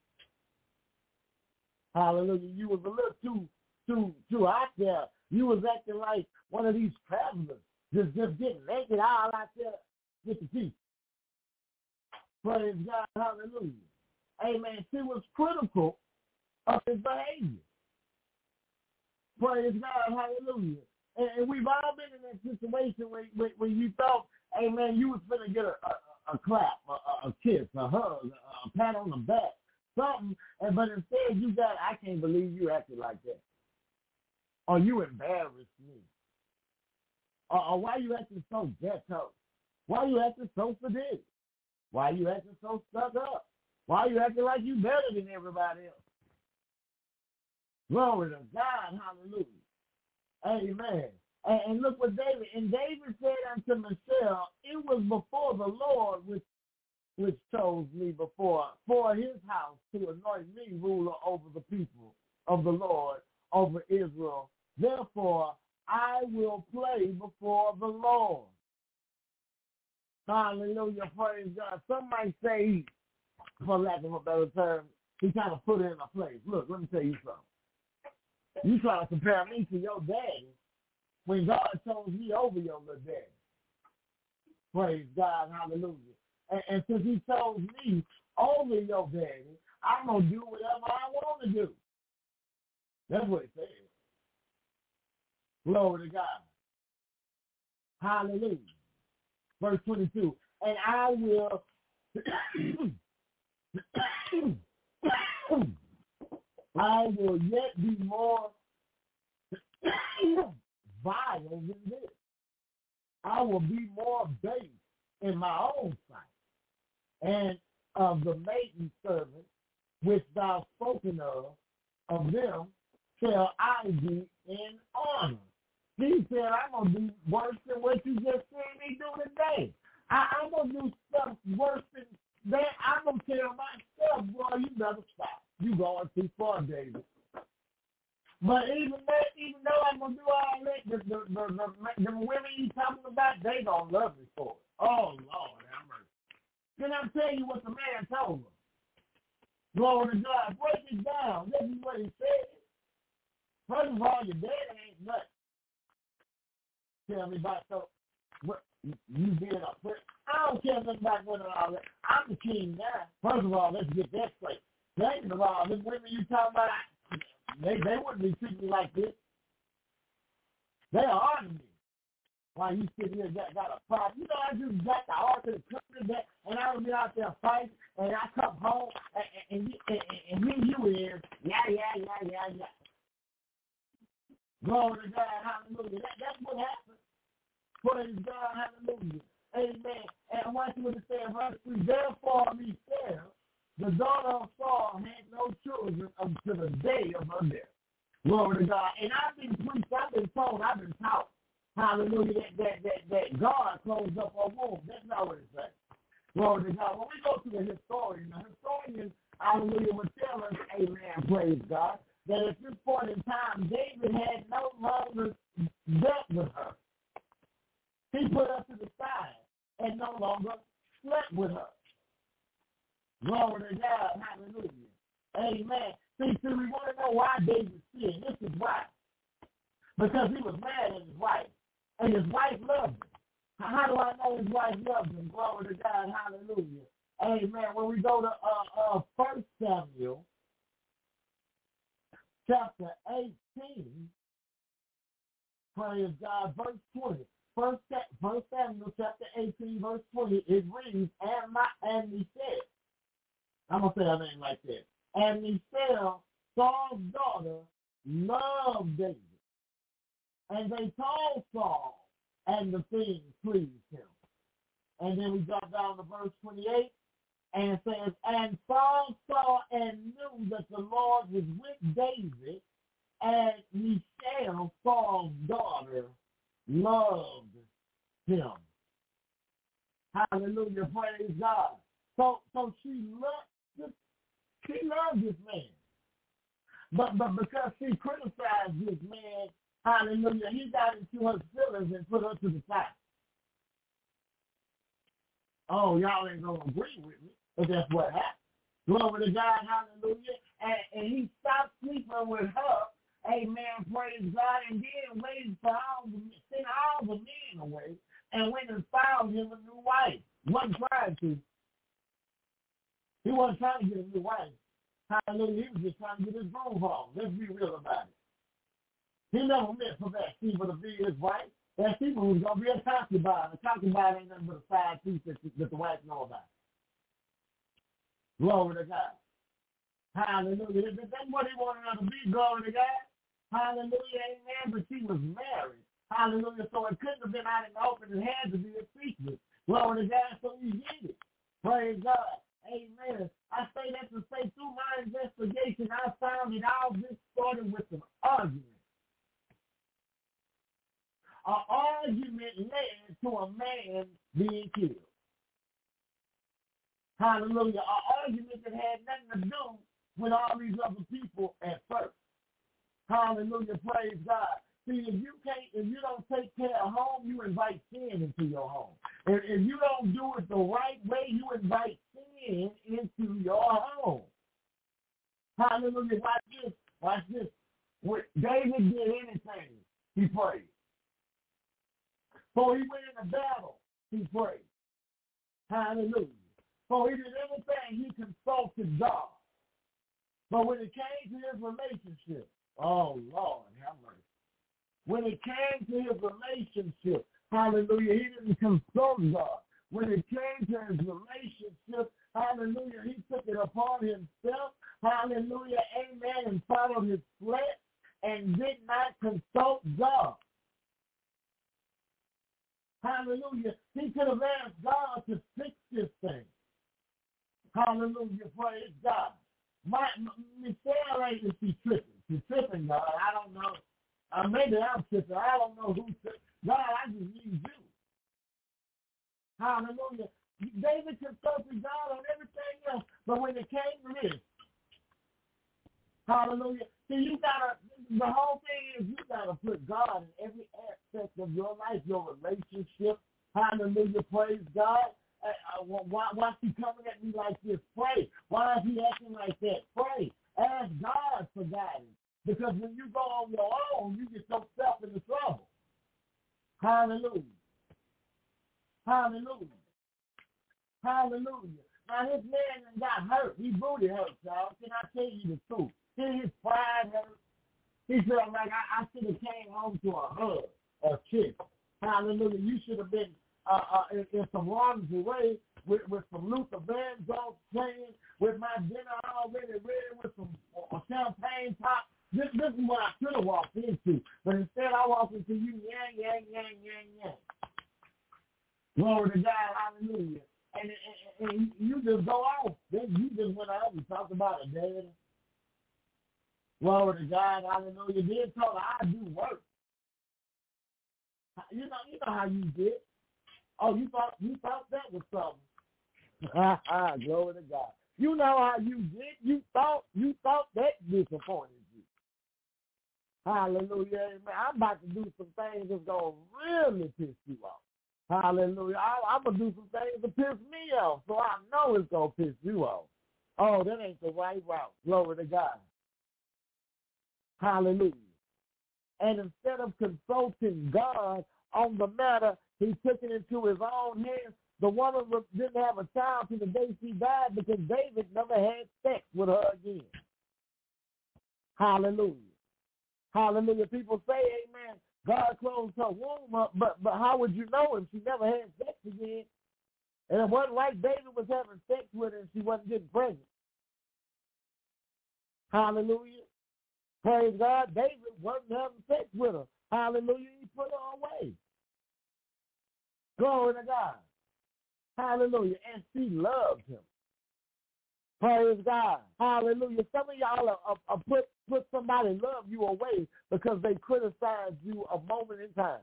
Hallelujah. You was a little too out there. You was acting like one of these travelers, just getting naked all out there with the people. Praise God. Hallelujah. Amen. She was critical of his behavior. Praise God. Hallelujah. And we've all been in that situation where you thought, amen, you was going to get a clap, a kiss, a hug, a pat on the back, something, but instead you got, I can't believe you acted like that. Or you embarrassed me. Or why you acting so ghetto? Why you acting so sadistic? Why you acting so stuck up? Why you acting like you better than everybody else? Glory to God, hallelujah. Amen. And look what David, and David said unto Michelle, it was before the Lord which chose me before for his house to anoint me ruler over the people of the Lord, over Israel. Therefore, I will play before the Lord. Hallelujah, praise God. Some might say, for lack of a better term, he kind of put it in a place. Look, let me tell you something. You try to compare me to your daddy when God chose me over your little daddy. Praise God, hallelujah. And since he chose me over your daddy, I'm going to do whatever I want to do. That's what it says. Glory to God. Hallelujah. Verse 22. And I will yet be more vile than this. I will be more base in my own sight. And of the maiden servant which thou spoken of them shall I be in honor. He said, I'm going to do worse than what you just seen me do today. I'm going to do stuff worse than that. I'm going to tell myself, boy, you better stop. You going too far, David. But even though I'm going to do all that, the women you talking about, they going to love me for it. Oh, Lord, have mercy. Can I tell you what the man told them? Glory to God. Break it down. This is what he said. First of all, your daddy ain't nothing. Tell me about what you being a priest. I don't care nothing about what all that. I'm the king now. First of all, let's get that straight. Second of all, this women you talking about, they wouldn't be treating me like this. They are me. Why you sitting here got a problem? You know, I just got the Ark of the Covenant, and I would be out there fighting, and I come home, and here you is, yeah. Glory to God, hallelujah. That's what happened. Praise God, hallelujah. Amen. And I want you to say in verse 3, therefore Michal, the daughter of Saul, had no children until the day of her death. Glory to God. And I've been preached, I've been told, I've been taught, hallelujah, that God closed up her womb. That's not what it says. Glory to God. When we go to the historian, hallelujah, will tell us, amen, praise God, that at this point in time, David had no longer dealt with her. He put her to the side and no longer slept with her. Glory to God, hallelujah. Amen. See, we want to know why David sinned. This is why. Because he was mad at his wife. And his wife loved him. How do I know his wife loved him? Glory to God, hallelujah. Amen. When we go to 1 Samuel, chapter 18, praise God, verse 20. 1 Samuel chapter 18, verse 20, it reads, and Michal, I'm going to say her name like that. And Michal, Saul's daughter, loved David. And they told Saul, and the thing pleased him. And then we drop down to verse 28, and it says, and Saul saw and knew that the Lord was with David, and Michal, Saul's daughter, loved him. Hallelujah, praise God. So she loved this man. But because she criticized this man, hallelujah, he got into her feelings and put her to the side. Oh, y'all ain't going to agree with me, but that's what happened. Glory to God, hallelujah. And he stopped sleeping with her. Amen, praise God, and then waited for sent all the men away and went and found him a new wife. Wasn't trying to. He wasn't trying to get a new wife. Hallelujah, he was just trying to get his groove on. Let's be real about it. He never meant for Bathsheba to be his wife. Bathsheba was going to be a concubine. A concubine ain't nothing but a side piece that the wife know about. Glory to God. Hallelujah. That's what he wanted her to be. Glory to God. Hallelujah, amen, but she was married. Hallelujah, so it couldn't have been out in the open. It had to be a secret. Glory to God, so he did it. Praise God, amen. I say that to say through my investigation, I found that all this started with an argument. An argument led to a man being killed. Hallelujah, an argument that had nothing to do with all these other people at first. Hallelujah, praise God. See, if you don't take care of home, you invite sin into your home. And if you don't do it the right way, you invite sin into your home. Hallelujah, watch this. When David did anything, he prayed. Before he went into battle, he prayed. Hallelujah. Before he did anything, he consulted God. But when it came to his relationship, oh, Lord, have mercy. When it came to his relationship, hallelujah, he didn't consult God. When it came to his relationship, hallelujah, he took it upon himself, hallelujah, amen, and followed his flesh and did not consult God. Hallelujah. He could have asked God to fix this thing. Hallelujah, praise God. Michal ain't if she's tripping. She's tripping, God. I don't know. Maybe I'm tripping. I don't know who's tripping. God, I just need you. Hallelujah. David consulted God on everything else, but when it came to this, hallelujah. See, the whole thing is you got to put God in every aspect of your life, your relationship. Hallelujah, praise God. Why is he coming at me like this? Pray. Why is he acting like that? Pray. Ask God for guidance. Because when you go on your own, you get yourself into trouble. Hallelujah. Hallelujah. Hallelujah. Now, this man got hurt. He booty hurt, y'all. Can I tell you the truth? Then his pride hurt. He felt like I should have came home to a hug or kiss. Hallelujah. You should have been in some lingerie with some Luther Vandross playing, with my dinner already ready, with some champagne pop. This is what I should have walked into. But instead I walked into you, yang. Glory to God, hallelujah. And you just go off. Then you just went out and talked about it, David. Glory to God, hallelujah. Then told her I do work. You know how you did. Oh, you thought that was something. Glory to God. You know how you did. You thought that disappointed you. Hallelujah, amen. I'm about to do some things that's gonna really piss you off. Hallelujah. I'm gonna do some things to piss me off, so I know it's gonna piss you off. Oh, that ain't the right route. Glory to God. Hallelujah. And instead of consulting God on the matter, he took it into his own hands. The woman didn't have a child to the day she died because David never had sex with her again. Hallelujah. Hallelujah. People say, amen, God closed her womb up, but how would you know if she never had sex again? And it wasn't like David was having sex with her and she wasn't getting pregnant. Hallelujah. Praise God. David wasn't having sex with her. Hallelujah. He put her away. Glory to God. Hallelujah. And she loved him. Praise God. Hallelujah. Some of y'all are put somebody love you away because they criticized you a moment in time.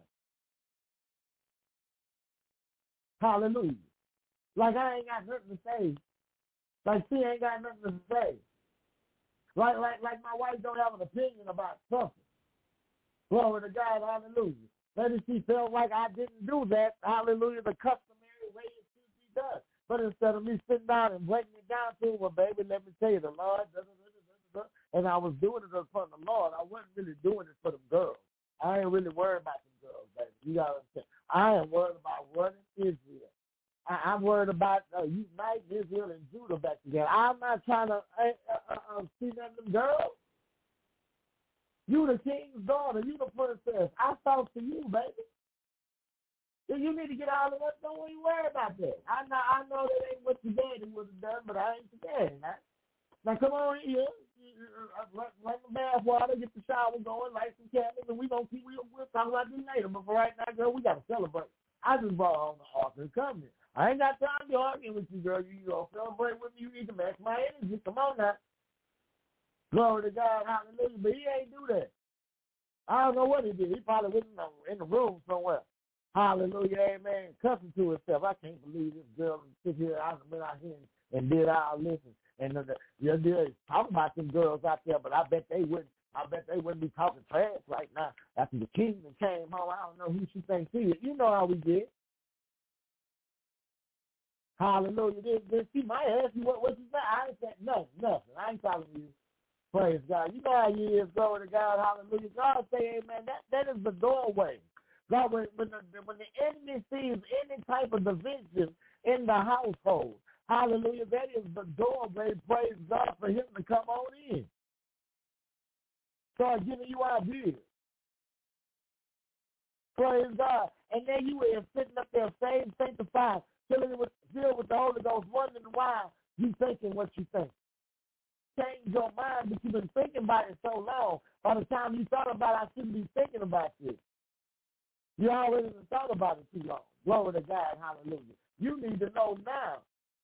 Hallelujah. Like I ain't got nothing to say. Like she ain't got nothing to say. Like my wife don't have an opinion about something. Glory to God, hallelujah. Maybe she felt like I didn't do that, hallelujah, the customary way it should be done. But instead of me sitting down and breaking it down to her, well, baby, let me tell you, the Lord, and I was doing it for the Lord. I wasn't really doing it for the girls. I ain't really worried about the girls, baby. You got to understand. I am worried about running Israel. I'm worried about uniting Israel and Judah back together. I'm not trying to see none of them girls. You the king's daughter. You the princess. I talk to you, baby. You need to get all of that. Don't even worry about that. I know that ain't what your daddy would have done, but I ain't your daddy. Now come on here. Like the bath water, get the shower going, light some candles, and we'll talk about this later. But for right now, girl, we got to celebrate. I just brought on the Ark of the Covenant. I ain't got time to argue with you, girl. You gonna celebrate with me. You need to match my energy. Come on now. Glory to God, hallelujah. But he ain't do that. I don't know what he did. He probably was in the room somewhere. Hallelujah, amen. Cussing to himself. I can't believe this girl sit here. I went out here and did all this. And talk about them girls out there, but I bet they wouldn't be talking trash right now after the kingdom came home. I don't know who she thinks she is. You know how we did. Hallelujah. Then she might ask you what you say. I ain't saying nothing. I ain't talking to you. Praise God. You know how he is. Glory to God. Hallelujah. God say, amen. That is the doorway. God, when the enemy sees any type of division in the household, hallelujah, that is the doorway. Praise God for him to come on in. Start giving you ideas. Praise God. And then you are sitting up there, saved, sanctified, filled with the Holy Ghost, wondering why you thinking what you think. Change your mind, but you've been thinking about it so long. By the time you thought about it, I shouldn't be thinking about this. You already thought about it too long. Glory to God, hallelujah. You need to know now.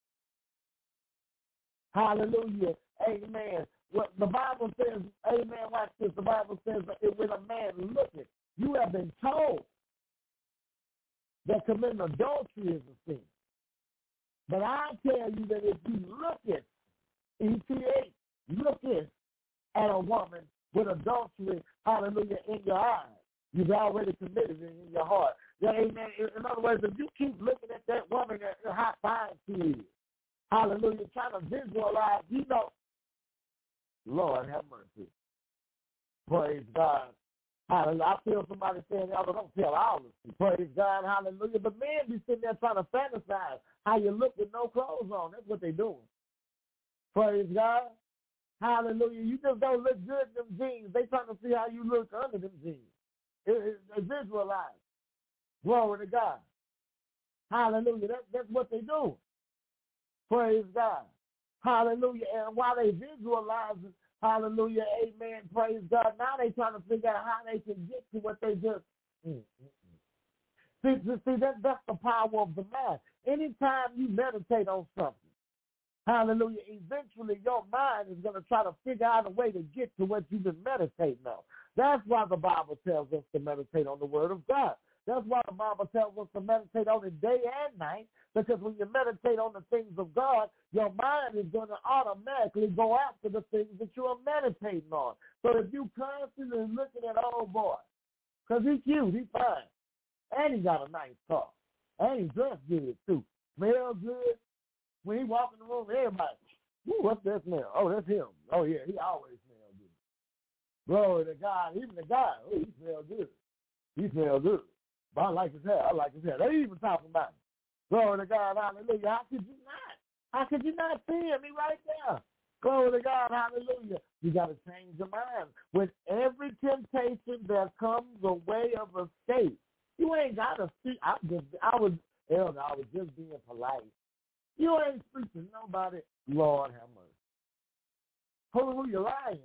Hallelujah, amen. What the Bible says, amen, watch this. The Bible says that when a man looketh, you have been told that committing adultery is a sin. But I tell you that if you look at EPA, looking at a woman with adultery, hallelujah, in your eyes, you've already committed it in your heart. Yeah, amen. In other words, if you keep looking at that woman, how fine she is, hallelujah, trying to visualize, you know, Lord have mercy. Praise God. Hallelujah. I feel somebody saying, "Oh, don't tell all this." Praise God. Hallelujah. But men be sitting there trying to fantasize how you look with no clothes on. That's what they're doing. Praise God. Hallelujah. You just don't look good in them jeans. They trying to see how you look under them jeans. Visualize. Glory to God. Hallelujah. That's what they do. Praise God. Hallelujah. And while they visualize it, hallelujah, amen, praise God, now they trying to figure out how they can get to what they just. See, that's the power of the mind. Anytime you meditate on something, hallelujah, eventually your mind is going to try to figure out a way to get to what you've been meditating on. That's why the Bible tells us to meditate on the Word of God. That's why the Bible tells us to meditate on it day and night, because when you meditate on the things of God, your mind is going to automatically go after the things that you are meditating on. So if you constantly looking at, oh boy, because he's cute, he's fine, and he got a nice car, and he dressed good too, smells good. When he walk in the room, everybody, ooh, what's that smell? Oh, that's him. Oh yeah, he always smells good. Glory to God. Even the guy, oh, he smells good. He smells good. But I like his hair. I like his hair. They even talking about him. Glory to God, hallelujah. How could you not? How could you not see him? He right there. Glory to God, hallelujah. You got to change your mind. With every temptation, there comes a way of escape. You ain't got to see. I was just being polite. You ain't speaking to nobody. Lord have mercy. Who you lying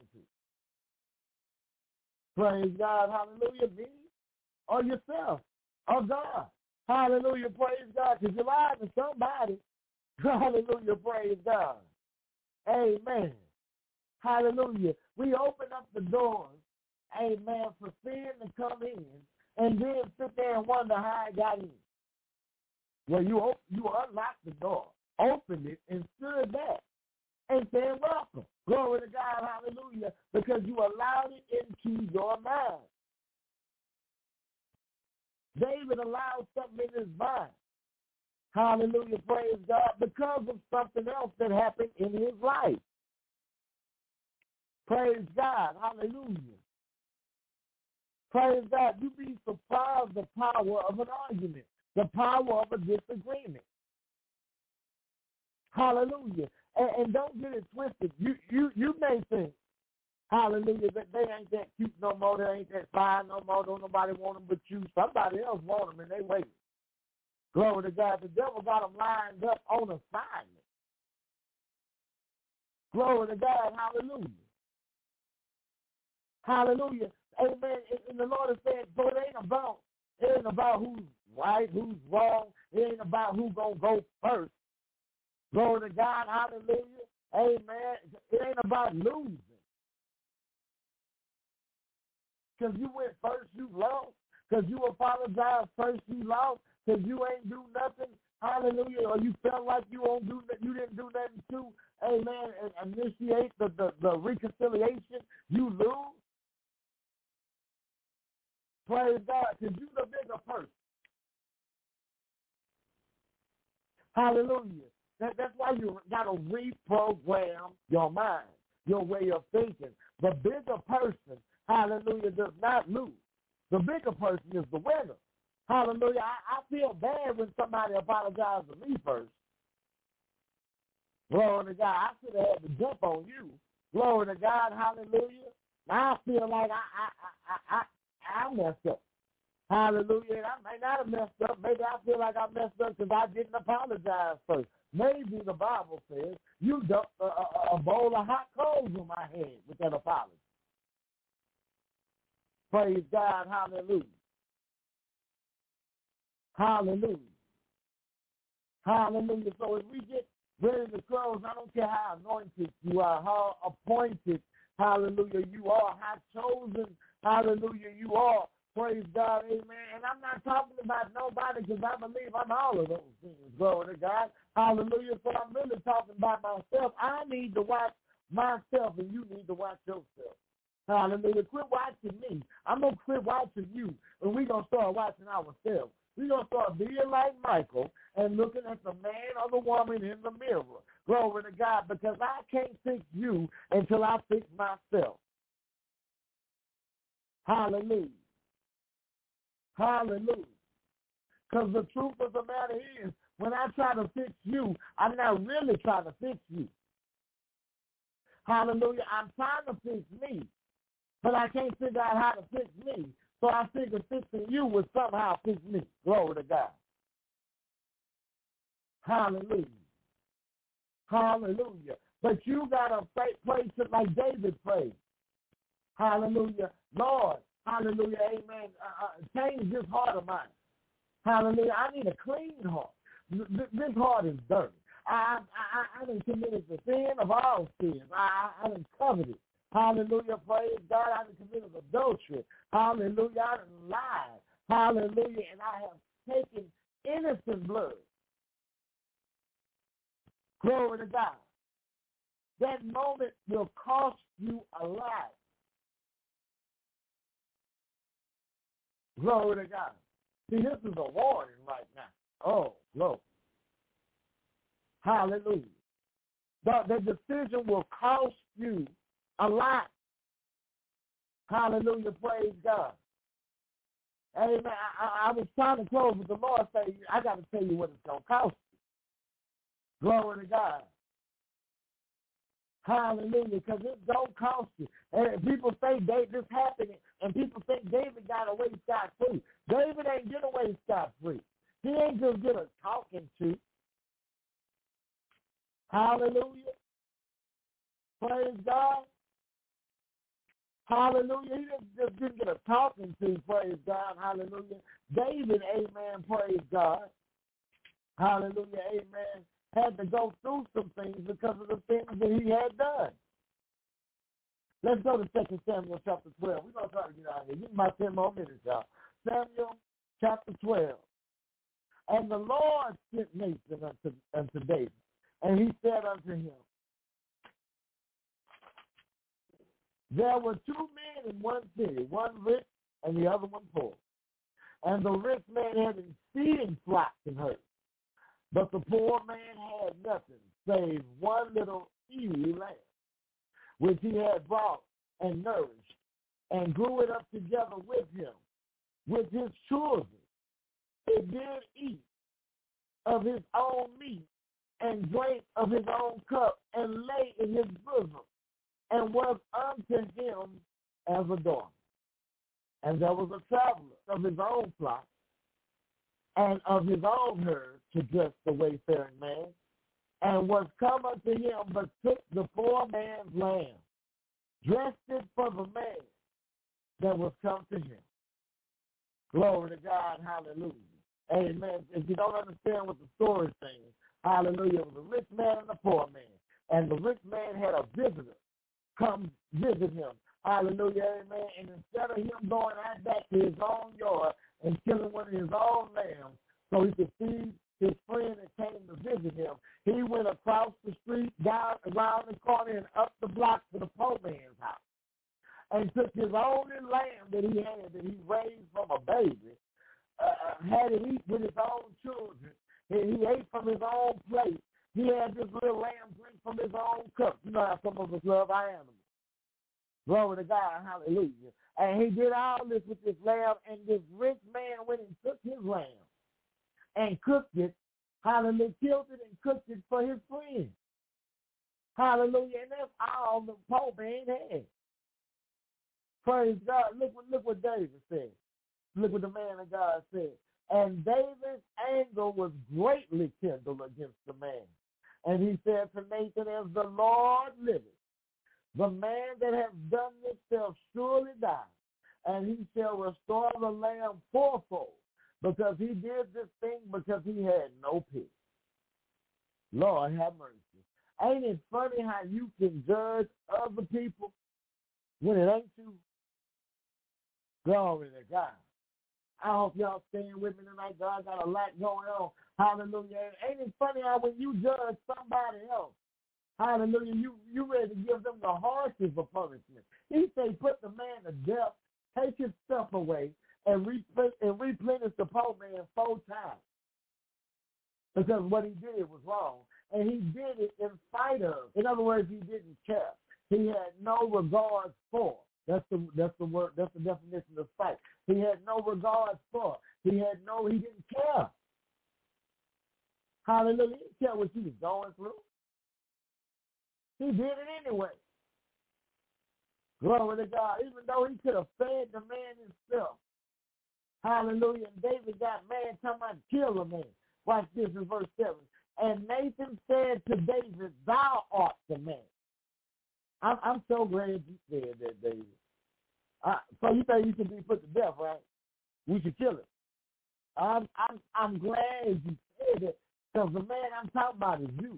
to? Praise God, hallelujah, me or yourself or God. Hallelujah, praise God, because you lied to somebody. Hallelujah, praise God. Amen. Hallelujah. We open up the doors, amen, for sin to come in and then sit there and wonder how it got in. Well, you unlocked the door, opened it, and stood back and said, welcome. Glory to God, hallelujah, because you allowed it into your mind. David allowed something in his mind. Hallelujah, praise God, because of something else that happened in his life. Praise God, hallelujah. Praise God. You'd be surprised the power of an argument, the power of a disagreement. Hallelujah. And don't get it twisted. You may think, hallelujah, that they ain't that cute no more, they ain't that fine no more, don't nobody want them but you. Somebody else want them and they wait. Glory to God. The devil got them lined up on assignment. Glory to God. Hallelujah. Hallelujah. Amen. And the Lord is saying, so it ain't about who's right, who's wrong. It ain't about who's going to go first. Glory to God. Hallelujah. Amen. It ain't about losing. Because you went first, you lost. Because you apologized first, you lost. Because you ain't do nothing, hallelujah, or you felt like you didn't do nothing to, amen, and initiate the reconciliation, you lose. Praise God, because you're the bigger person. Hallelujah. That's why you got to reprogram your mind, your way of thinking. The bigger person, hallelujah, does not lose. The bigger person is the winner. Hallelujah. I feel bad when somebody apologizes to me first. Glory to God. I should have had to jump on you. Glory to God. Hallelujah. Now I feel like I messed up. Hallelujah. And I may not have messed up. Maybe I feel like I messed up because I didn't apologize first. Maybe the Bible says you dumped a bowl of hot coals on my head with that apology. Praise God. Hallelujah. Hallelujah. Hallelujah. So as we get ready to close, I don't care how anointed you are, how appointed, hallelujah, you are, how chosen, hallelujah, you are. Praise God, amen. And I'm not talking about nobody because I believe I'm all of those things. Glory to God. Hallelujah. So I'm really talking about myself. I need to watch myself and you need to watch yourself. Hallelujah. Quit watching me. I'm going to quit watching you and we're going to start watching ourselves. We're going to start being like Michael and looking at the man or the woman in the mirror. Glory to God, because I can't fix you until I fix myself. Hallelujah. Hallelujah. Because the truth of the matter is, when I try to fix you, I'm not really trying to fix you. Hallelujah. I'm trying to fix me, but I can't figure out how to fix me. So I figured fixing you would somehow fix me. Glory to God. Hallelujah. Hallelujah. But you got to pray like David prayed. Hallelujah. Lord, hallelujah, amen. Change this heart of mine. Hallelujah. I need a clean heart. This heart is dirty. I done committed the sin of all sins. I done coveted. Hallelujah. Praise God. I done committed adultery. Hallelujah. I done lied. Hallelujah. And I have taken innocent blood. Glory to God. That moment will cost you a life. Glory to God. See, this is a warning right now. Oh, glory. Hallelujah. The decision will cost you a lot. Hallelujah. Praise God. Amen. I was trying to close, but the Lord said, I got to tell you what it's going to cost you. Glory to God. Hallelujah. Because it don't cost you. And people say this happened, and people think David got away scot-free. David ain't get away scot-free. He ain't just get a talking to. Hallelujah. Praise God. Hallelujah. He just didn't get a talking to. Praise God. Hallelujah. David, amen. Praise God. Hallelujah. Amen. Had to go through some things because of the things that he had done. Let's go to 2 Samuel chapter 12. We're going to try to get out of here. Give me about 10 more minutes, y'all. Samuel chapter 12. And the Lord sent Nathan unto David, and he said unto him, there were two men in one city, one rich and the other one poor. And the rich man had exceeding flocks and herds, but the poor man had nothing save one little ewe lamb, which he had brought and nourished, and grew it up together with him, with his children. It did eat of his own meat, and drank of his own cup, and lay in his bosom, and was unto him as a daughter. And there was a traveler of his own flock, and of his own herd, to dress the wayfaring man, and was come unto him, but took the poor man's lamb, dressed it for the man that was come to him. Glory to God, hallelujah. Amen. If you don't understand what the story is saying, hallelujah, it was a rich man and a poor man. And the rich man had a visitor come visit him. Hallelujah, amen. And instead of him going right back to his own yard and killing one of his own lambs so he could feed his friend that came to visit him, he went across the street, down around the corner, and up the block to the poor man's house, and took his only lamb that he had, that he raised from a baby, had it eat with his own children. He ate from his own plate. He had this little lamb drink from his own cup. You know how some of us love our animals. Glory to God, hallelujah. And he did all this with this lamb, and this rich man went and took his lamb and cooked it, hallelujah, killed it and cooked it for his friend. Hallelujah. And that's all the poor man had. Praise God. Look what David said. Look what the man of God said. And David's anger was greatly kindled against the man. And he said to Nathan, as the Lord liveth, the man that hath done this shall surely die, and he shall restore the lamb fourfold, because he did this thing because he had no pity. Lord have mercy. Ain't it funny how you can judge other people when it ain't you? Glory to God. I hope y'all staying with me tonight. God got a lot going on. Hallelujah. Ain't it funny how when you judge somebody else, hallelujah, you ready to give them the harshest of punishment. He say put the man to death, take his stuff away, and replenish the poor man 4 times. Because what he did was wrong. And he did it in spite of. In other words, he didn't care. He had no regard for. That's the word. That's the definition of spite. He had no regard for. He didn't care. Hallelujah. He didn't care what you was going through. He did it anyway. Glory to God. Even though he could have fed the man himself. Hallelujah. And David got mad talking about kill a man. Watch this in verse 7. And Nathan said to David, thou art the man. I'm so glad you said that, David. So you think you should be put to death, right? We should kill him. I'm glad you said it, because the man I'm talking about is you.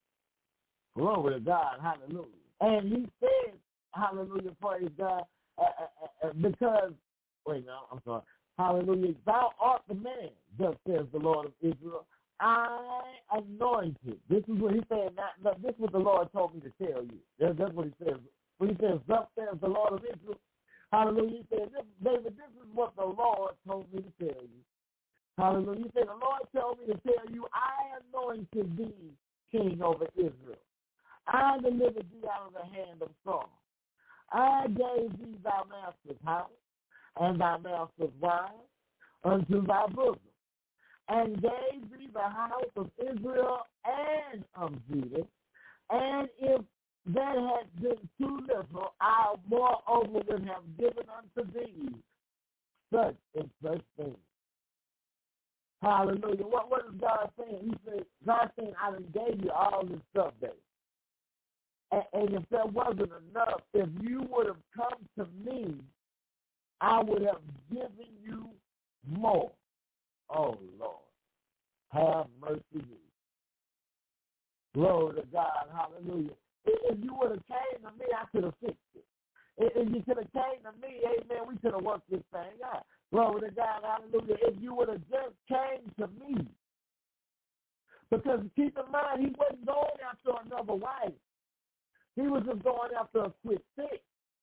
Glory to God, hallelujah. And he said, hallelujah, praise God, because, wait, no, I'm sorry. Hallelujah, thou art the man, thus says the Lord of Israel. I anointed. This is what he said. This is what the Lord told me to tell you. That's what he says. When he says, thus says the Lord of Israel, hallelujah, he said, David, this is what the Lord told me to tell you. Hallelujah. He said, the Lord told me to tell you, I anointed thee king over Israel. I delivered thee out of the hand of Saul. I gave thee thy master's house and thy master's wives unto thy bosom, and gave thee the house of Israel and of Judah. And if that had been too little, I moreover would have given unto thee such and such things. Hallelujah. What is God saying? He said, God saying, I done gave you all this stuff, David. And if that wasn't enough, if you would have come to me, I would have given you more. Oh, Lord. Have mercy on you. Glory to God. Hallelujah. If you would have came to me, I could have fixed it. If you could have came to me, amen, we could have worked this thing out. Glory to God. Hallelujah. If you would have just came to me. Because keep in mind, he wasn't going after another wife. He was just going after a quick fix.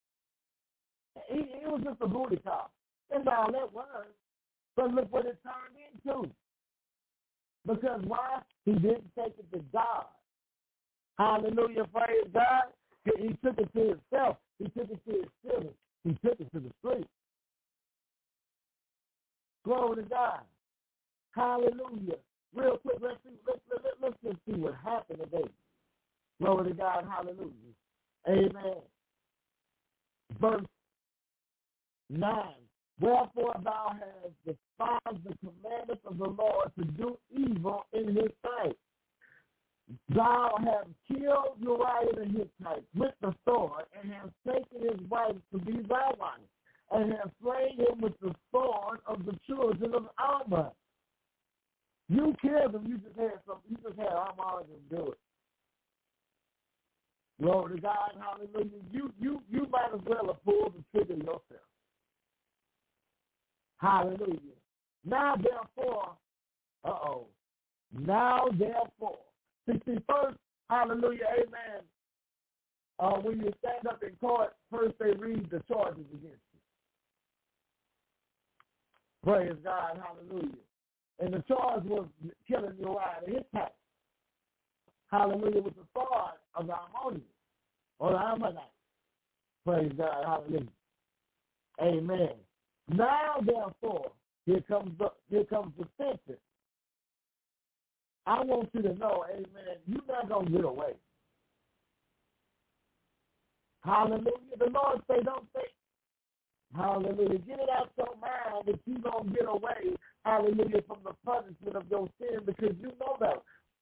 He was just a booty call. That's all that was. But look what it turned into. Because why? He didn't take it to God. Hallelujah, praise God. He took it to himself. He took it to his feelings. He took it to the street. Glory to God. Hallelujah. Real quick, let's just see what happened today. Glory to God. Hallelujah. Amen. Verse 9. Wherefore thou hast despised the commandments of the Lord to do evil in his sight. Thou hast killed Uriah the Hittite with the sword, and hast taken his wife to be thy wife, and hast slain him with the sword of the children of Ammon. You killed him. You just had Ammon do it. Glory to God, hallelujah. You might as well have pulled the trigger yourself. Hallelujah. Now therefore, see, first, hallelujah, amen. When you stand up in court, first they read the charges against you. Praise God, hallelujah. And the charge was killing Uriah the Hittite. Hallelujah, with the sword of the Ammonites or the Ammonites. Praise God, hallelujah. Amen. Now, therefore, here comes the sentence. I want you to know, amen, you're not going to get away. Hallelujah. The Lord say, don't say, hallelujah, get it out your mind that you're going to get away, hallelujah, from the punishment of your sin, because you know better.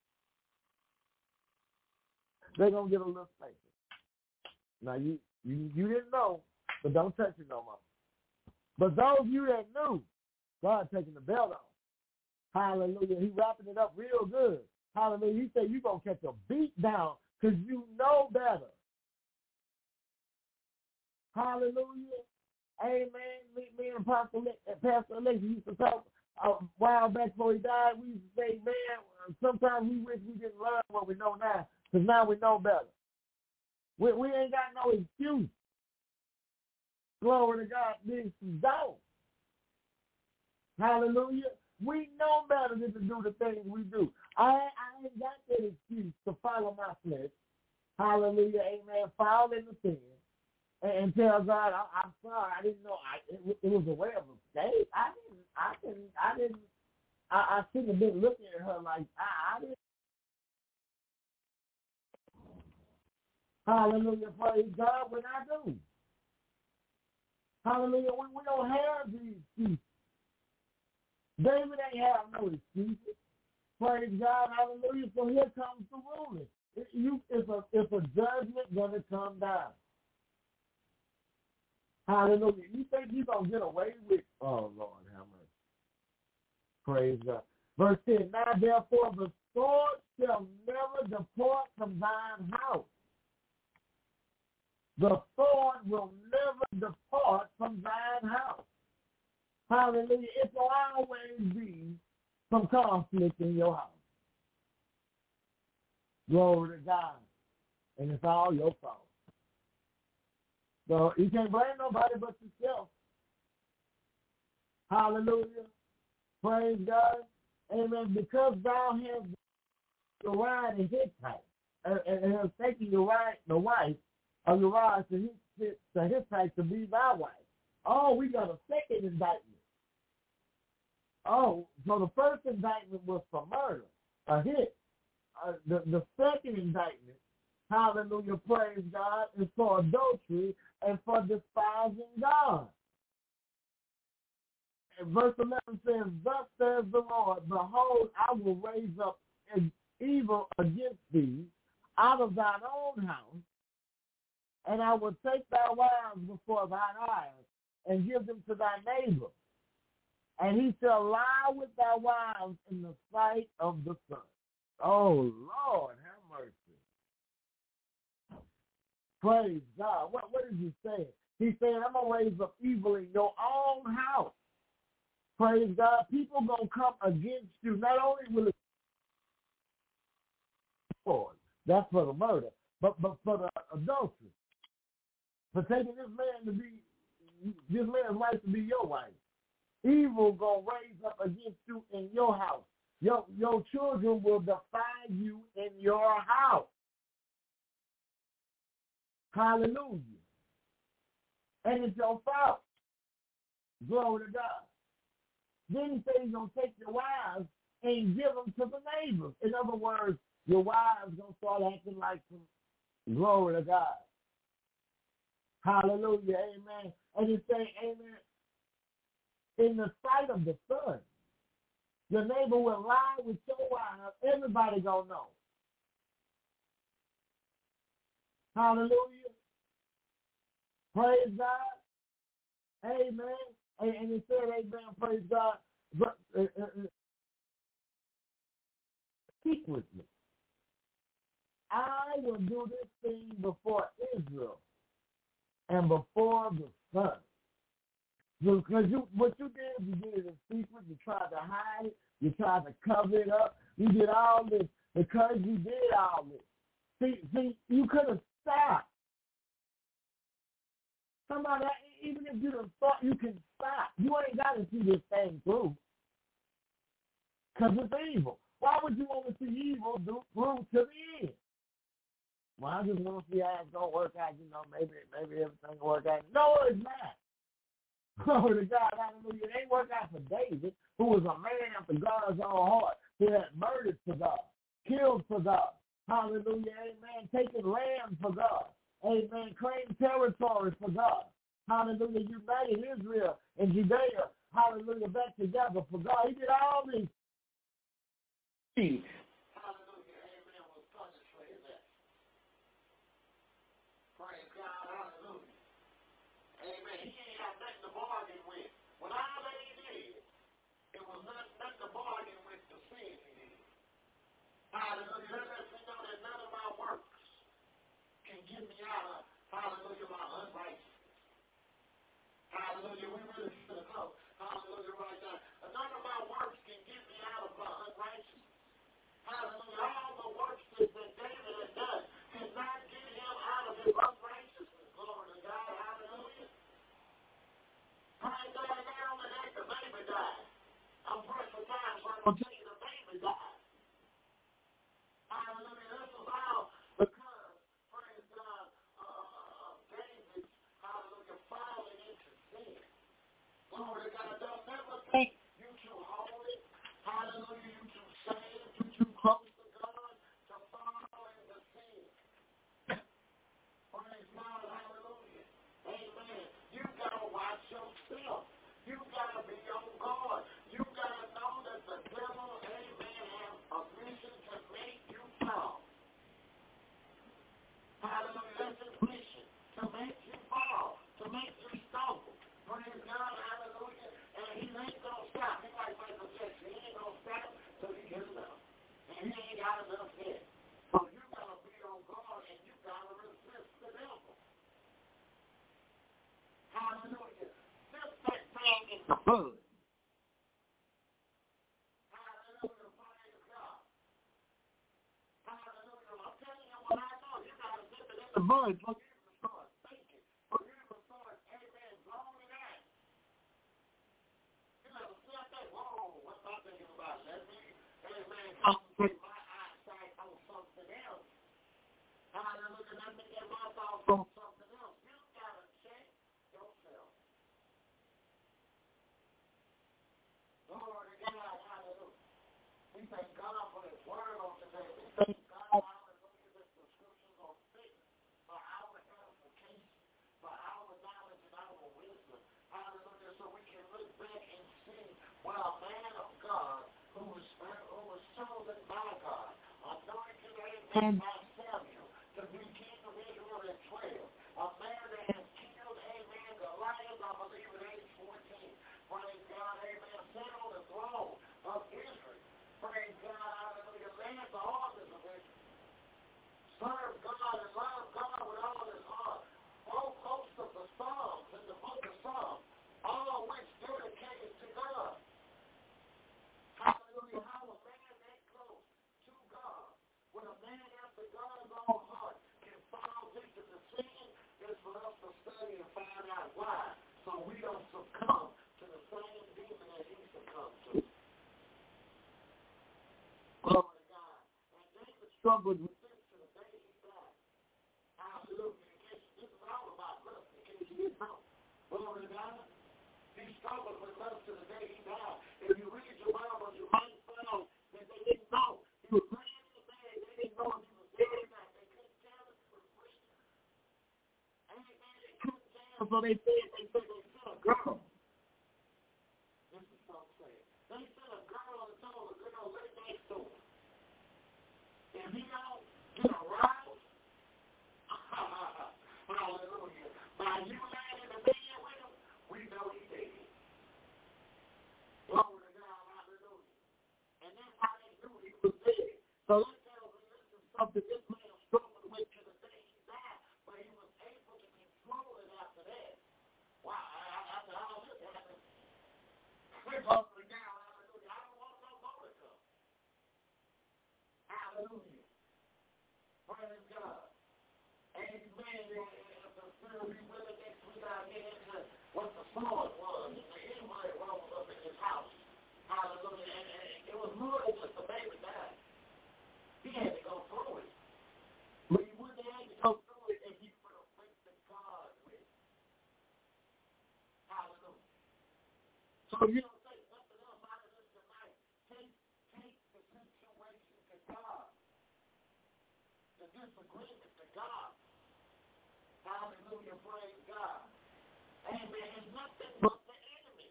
They're going to get a little spanking. Now, you didn't know, but don't touch it no more. But those of you that knew, God taking the belt off. Hallelujah. He wrapping it up real good. Hallelujah. He said you're going to catch a beat down because you know better. Hallelujah. Amen. Me and Pastor Alexis used to talk a while back before he died. We used to say, man, sometimes we wish we didn't learn what we know now because now we know better. We ain't got no excuse. Glory to God. This is down. Hallelujah. We know better than to do the things we do. I ain't got that excuse to follow my flesh. Hallelujah. Amen. Fall in the sin and tell God, I'm sorry. I didn't know. It was a way of escape. I shouldn't have been looking at her like I didn't. Hallelujah. Praise God when I do. Hallelujah. We don't have these excuses. David ain't have no excuses. Praise God. Hallelujah. So here comes the ruling. It's a judgment going to come down. Hallelujah. You think you're going to get away with, oh, Lord, have mercy. Praise God. Verse 10, now therefore the sword shall never depart from thine house. The sword will never depart from thine house. Hallelujah. It will always be some conflict in your house. Glory to God. And it's all your fault. So you can't blame nobody but yourself. Hallelujah. Praise God. Amen. Because thou hast Uriah the Hittite and has taken the wife of Uriah to Hittite to be thy wife. Oh, we got a second indictment. Oh, so the first indictment was for murder, a hit. The second indictment, hallelujah, praise God, is for adultery and for despising God. And verse 11 says, thus says the Lord, behold, I will raise up an evil against thee out of thine own house, and I will take thy wives before thine eyes and give them to thy neighbor. And he shall lie with thy wives in the sight of the sun. Oh, Lord, have mercy. Praise God. What is he saying? He's saying, I'm going to raise up evil in your own house. Praise God. People going to come against you. Not only will it that's for the murder, but for the adultery. For taking this man's wife to be your wife. Evil going to raise up against you in your house. Your children will defy you in your house. Hallelujah. And it's your fault. Glory to God. Then he said he's going to take your wives and give them to the neighbors. In other words, your wives going to start acting like some. Glory to God. Hallelujah. Amen. And he said, amen, in the sight of the sun. Your neighbor will lie with your wife. Everybody going to know. Hallelujah. Praise God. Amen. And he said, amen, praise God. But, secretly, I will do this thing before Israel and before the sun. Because what you did, you did it in secret. You tried to hide it. You tried to cover it up. You did all this because you did all this. See, you could have stopped. Somebody, even if you done thought you can stop, you ain't got to see this thing through. Because it's evil. Why would you want to see evil through to the end? Well, I just want to see how it's going to work out. Maybe everything will work out. No, it's not. Glory to God, hallelujah. It ain't worked out for David, who was a man after God's own heart, who had murdered for God, killed for God. Hallelujah, amen. Taking land for God. Amen. Claimed territory for God. Hallelujah. United Israel and Judea. Hallelujah. Back together for God. He did all these things. Hallelujah. Amen. Was punished for his act. Praise God. Hallelujah. Amen. He ain't got nothing to bargain with. When all that he did, it was nothing to bargain with the sin he did. Hallelujah. Let us know that none of my works can get me out of, hallelujah, my unrighteousness. Hallelujah. We really should know. Hallelujah, right now. None of my works can get me out of my unrighteousness. Hallelujah. All the works that David had done did not get him out of his unrighteousness. Glory to God. Hallelujah. Praise God. Not only that, the baby died. I'm pressed for time, so I'm going to tell you the baby died. Hallelujah. This was all because, praise God, David, hallelujah, falling into sin. Glory to God. Don't never think you too holy. Hallelujah. You too saved. You too close to God to fall into sin. Praise God. Hallelujah. Amen. You got to watch the birds. Forgive the stars. Thank you. Forgive the stars. Amen. Blown it out. You know, see, I think, whoa, what's I thinking about? Let me, amen, concentrate my eyesight on something else. Hallelujah. Let me get my thoughts on something else. You got to check yourself. Glory to God. Hallelujah. We thank God for His word on today. We thank God, hallelujah, that the scriptures are fit for our edification, for our knowledge and our wisdom. Hallelujah. So we can look back and see what a man of God who was chosen by God, anointed and by Samuel to be king of Israel at 12. A man that has killed, amen, Goliath, I believe at age 14. Praise God, amen, sat on the throne of Israel. Praise God, hallelujah, led the armies of Israel. Serve God and love God with all his heart. All hosts of the Psalms in the book of Psalms, all which dedicated to God. Hallelujah, how a man that close to God, when a man after God's own heart can fall into the sin, is for us to study and find out why, so we don't succumb to the same demon that he succumbed to. Glory to God. And David struggled with this to the day he died. Hallelujah. This is all about lust, in case you didn't know. Glory to God. He struggled with lust to the day he died. If you read your Bible, you might find that they didn't know. He was laying in the bed. They didn't know if he was dead or not. They couldn't tell if he was breathing. Amen. They couldn't tell, so they said they sent a girl. This is so sad. They sent a girl and told the girl, lay next to him. If he don't get aroused, hallelujah. By you laying in the bed with him, we know he's dead. Glory to God, hallelujah. And that's how they knew he was dead. So that tells me this is something this man struggled with to the day he died, but he was able to control it after that. Wow, after all this happened, we're going to God, hallelujah. I don't want no more to come. Hallelujah. Praise God. Amen. We really next week I'll get into what the sword was and the anybody rose up in his house. Hallelujah. And it was more than just a baby died. He had to go through it. But he wouldn't have to go through it if he would have went to God with. Hallelujah. So you don't take nothing else out of this tonight. Take the situation to God. The disagreement to God. Hallelujah, praise God. Amen. It's nothing but the enemy.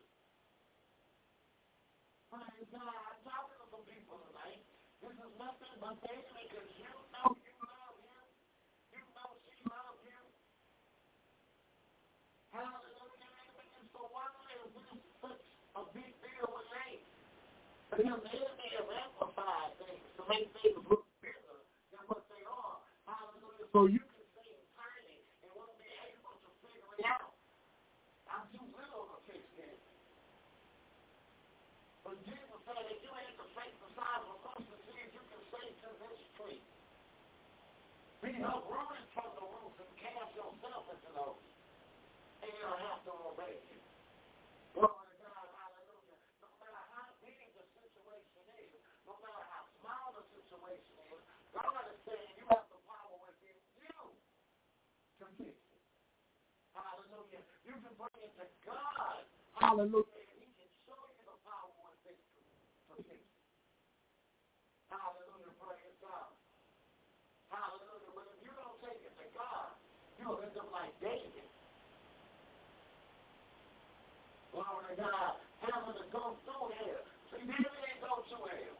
Praise God. I'm talking to some people tonight. This is nothing but the enemy because you know you love him. You know she loves you. Hallelujah. And so why is this such a big deal with me? Because the enemy has amplified things to make things look bigger than what they are. Hallelujah. So you can say it's tiny and won't be able to figure it out. I'm too little to fix this. But Jesus said if you ain't to face the size of a mustard seed, you can say to this tree, be uprooted from the roots and cast yourself into those. And you don't have to obey you. Glory to God, hallelujah. No matter how big the situation is, no matter how small the situation is, God is saying you have the power within you to fix it. Hallelujah. You can bring it to God. Hallelujah. And he can show you the power within you to fix it. Hallelujah. Praise God. Hallelujah. But if you don't take it to God, you'll end up like David. Glory to God. Having to go through hell. See, David didn't go through hell.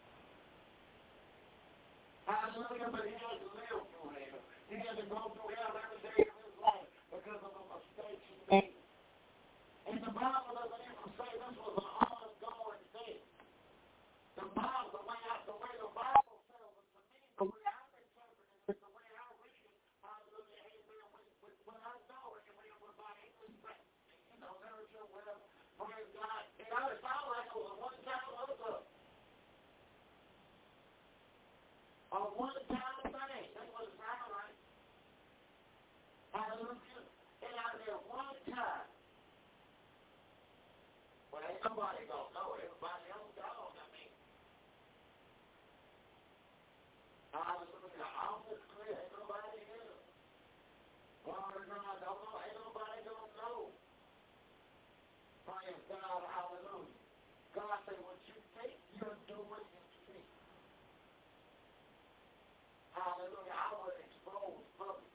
Hallelujah. But he had to live through hell. He had to go through hell every day of his life because of the mistakes he made. And the Bible doesn't even say this was an ongoing thing. The Bible, the way the Bible tells it to me, the way I've interpreted it, the way I read it, hallelujah, amen, when I know it, and with my English, literature, whatever, praise God, it always sounds like it was a one-time hookup. A one-time thing. That's what it sounds like. say what you think, you'll do what you think. Hallelujah. I will expose public.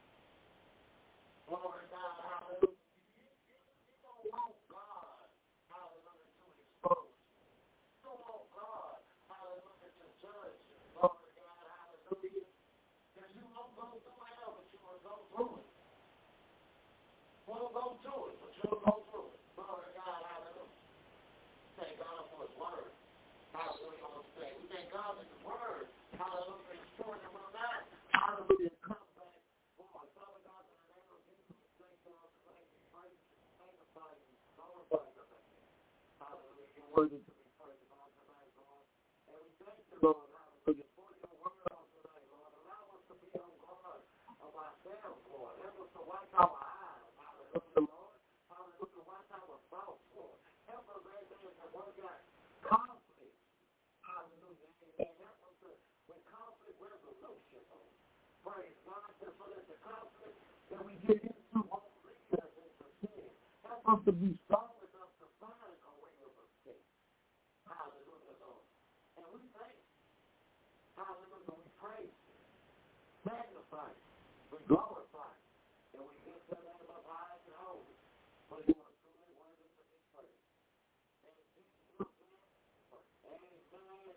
Glory to God. Hallelujah. You don't want God, hallelujah, to expose. You don't want God, hallelujah, to judge you. Glory to God. Hallelujah. Because you won't go through hell, but you will go through it. Won't go through it, but you'll go through it. Glory to God. Hallelujah. Thank God for His word. Hallelujah. On today. We thank God that the word, hallelujah, is true and will not, hallelujah, come back. Lord, Father God, in the name of Jesus, we thank God for praise, magnify you, glorify your name. Hallelujah. You're worthy to be praised on tonight, Lord. And we thank you, Lord, hallelujah, for your word on tonight, Lord. Allow us to be on guard of ourselves, Lord. Help us to watch our eyes. Hallelujah, Lord. Hallelujah. Watch our thoughts, Lord. Help us, amen, to work out conflict. Hallelujah. And help us with conflict resolution, Lord. Praise God. Just so that the conflict that we get into won't lead us into sin. Help us to be strong enough to find a way of escape. Hallelujah, Lord. And we thank you. Hallelujah. We praise you. Magnify you. We glorify you. And we give the name of high and holy. For you are truly worthy to be praised. And Jesus' name, amen.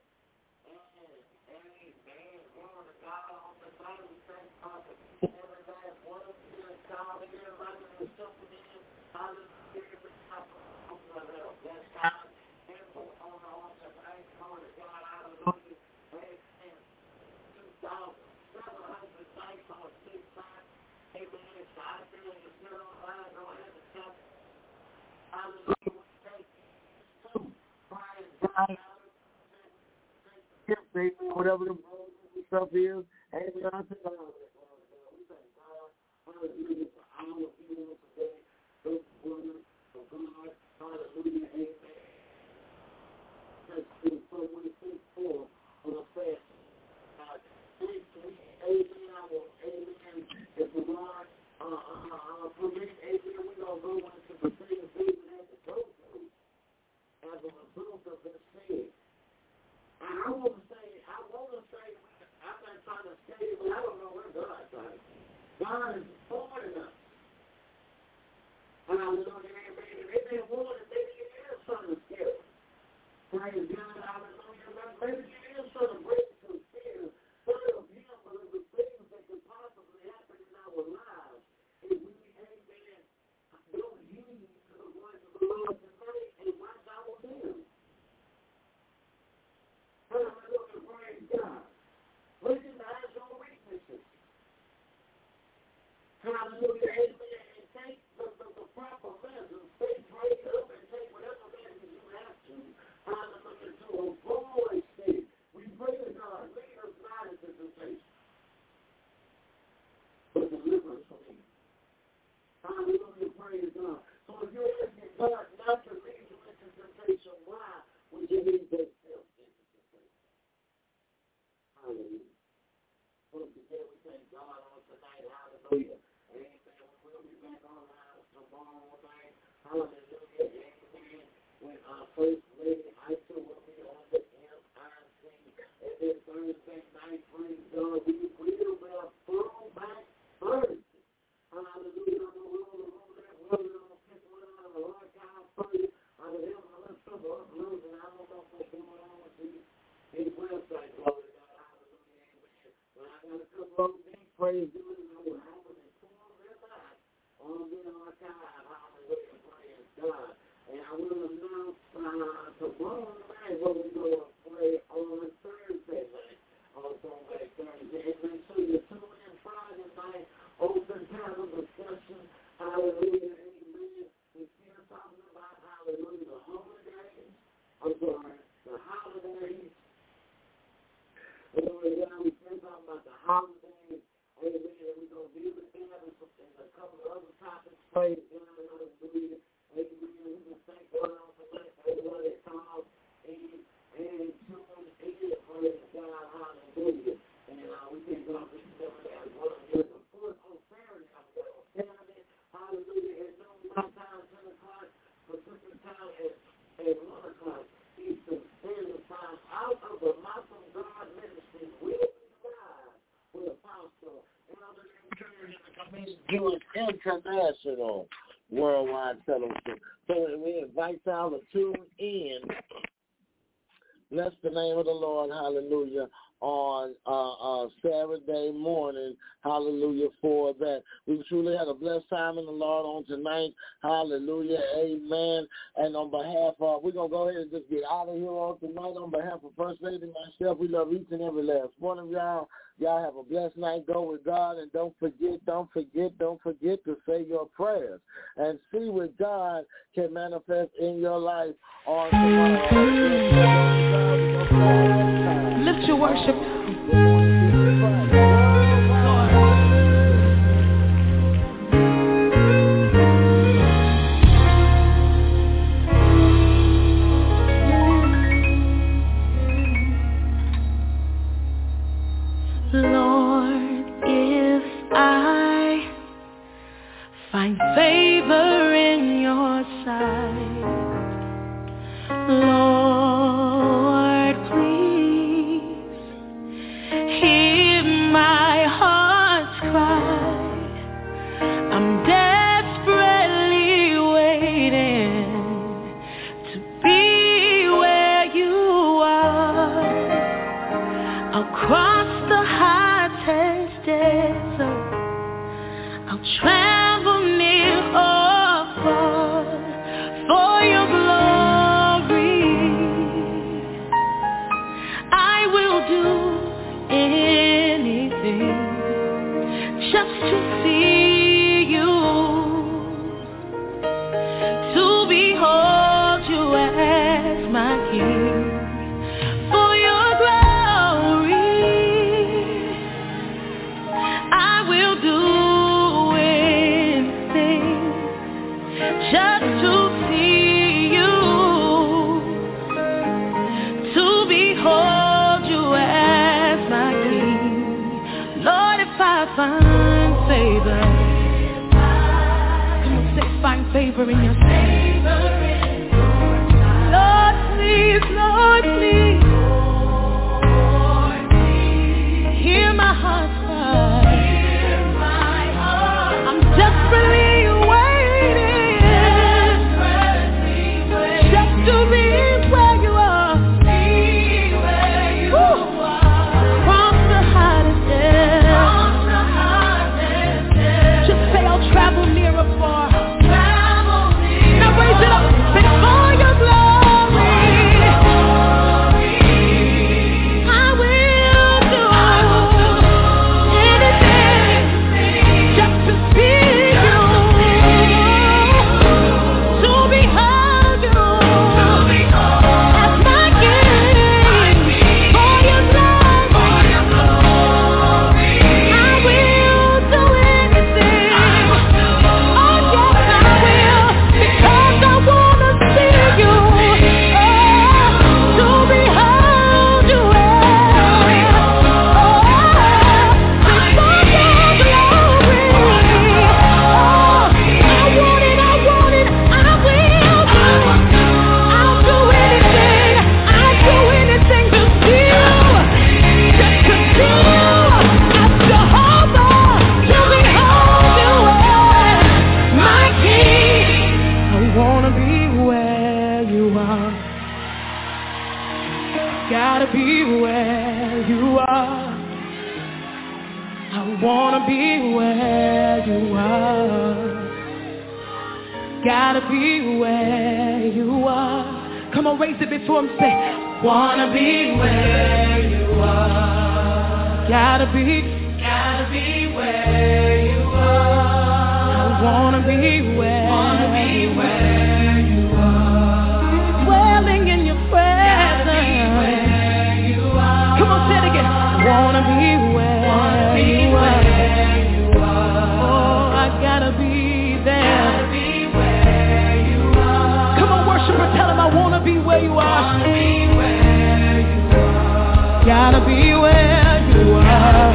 Amen. Glory to God on the night. We thank God for every last one of you that's called in, everybody that's jumping in. Hallelujah. Every time on that's God. Everyone on tonight. Glory to God. Hallelujah. Amen. 2,700 nights on 6 times. Amen. It's God feeling the spirit online. Go ahead and tell me. Hallelujah. We thank you. Praise God. Whatever the stuff is, amen. I think all of that. We thank God. Hallelujah. For all of you today. Those words of God. Hallelujah. Amen. That's the Psalm 164 on the fast. Amen. If the Lord permit, amen, we're going to go into the things David had to go through as a result of his sin. And I want to say, I'm not trying to say it, but I don't know where God's at. God is warning us. Hallelujah, amen. They've been warning, maybe it is something scary. Praise God, hallelujah. Maybe it is something great to fear. Not of Him, but of the things that could possibly happen in our lives. If we, amen, don't heed to the voice of the Lord tonight and watch our sins. Hallelujah, praise God. Recognize your weaknesses. Hallelujah, amen. And take the proper measures. Stay prayed up and take whatever measures you have to. Hallelujah, to avoid sin. We pray to God, lead us not into temptation, but deliver us from evil. Hallelujah, praise God. So if you're asking God not to lead you into temptation, why would you lead yourself into temptation? Hallelujah. So today we thank God on tonight. Hallelujah. Amen. We'll be back online tomorrow night. Hallelujah. Amen. When our First Lady Isa will be on the MIC. And then Thursday night, praise God, we will be a throwback Thursday. Hallelujah. I'm going to roll that word. I'm going to pick one out of the archive for you. I'm going to have my little stuff uploaded. And I don't know what's going on with his website. Glory to God. Hallelujah. Amen. When I got a couple of things, praise God, and I will have them and pull them out on the archive. Hallelujah. Praise God. And I will announce tomorrow night what we're going to play on Thursday night. On Thursday. And make sure you tune in Friday night. Open panel discussion. Hallelujah. Amen. We're still talking about, hallelujah, the holidays. I'm sorry, the holidays. Glory to God. We're still talking about the holidays. Amen. We're going to be with them and a couple of other topics. Praise God. Hallelujah. Amen. We just thank God for everyone that called and tuned in. Praise God. Hallelujah. And we thank God for each and every last one of you. Of course, on Saturday, I'm going on Saturday. Hallelujah. At noon, my time, 10 o'clock. Pacific time at 1 o'clock. Eastern Jewish International Worldwide Fellowship. So we invite y'all to tune in. Bless the name of the Lord, hallelujah, on Saturday morning, hallelujah, for that. We truly had a blessed time in the Lord on tonight, hallelujah, amen. And on behalf of, we're going to go ahead and just get out of here on tonight. On behalf of First Lady and myself, we love each and every last one of y'all. Y'all have a blessed night. Go with God, and don't forget to say your prayers and see what God can manifest in your life on tomorrow. Lift your worship. Lord, if I find favor in your sight, Lord, please hear my heart's cry. I'm desperately waiting to be where you are. I'll cross the hottest desert. I'll travel near or far for your glory. I will do anything just to see you, to behold you as my King. For your glory, I will do anything just to see you, to behold you as my King. Lord, if I find favor, come on, say find favor in your sight. Lord, please, Lord, please, hear my heart's cry. I'm desperately waiting just to be where you are. Cross the hottest desert. Just say I'll travel near or far. Now raise it up. Say for your glory, I will do anything just to see you, to behold you as my King. For your glory, I will do anything. Oh yes, I will, because I wanna see you, to behold you as gotta be where you are. I wanna be where you are. Gotta be where you are. Come on, raise it before him, say, wanna be where you are. Gotta be where you are. I wanna be where you are. Dwelling in your presence. Come on, say it again. Wanna be where you are. Oh, I gotta be there. Come on, worshiper, tell him I wanna be where you are. Gotta be where you are.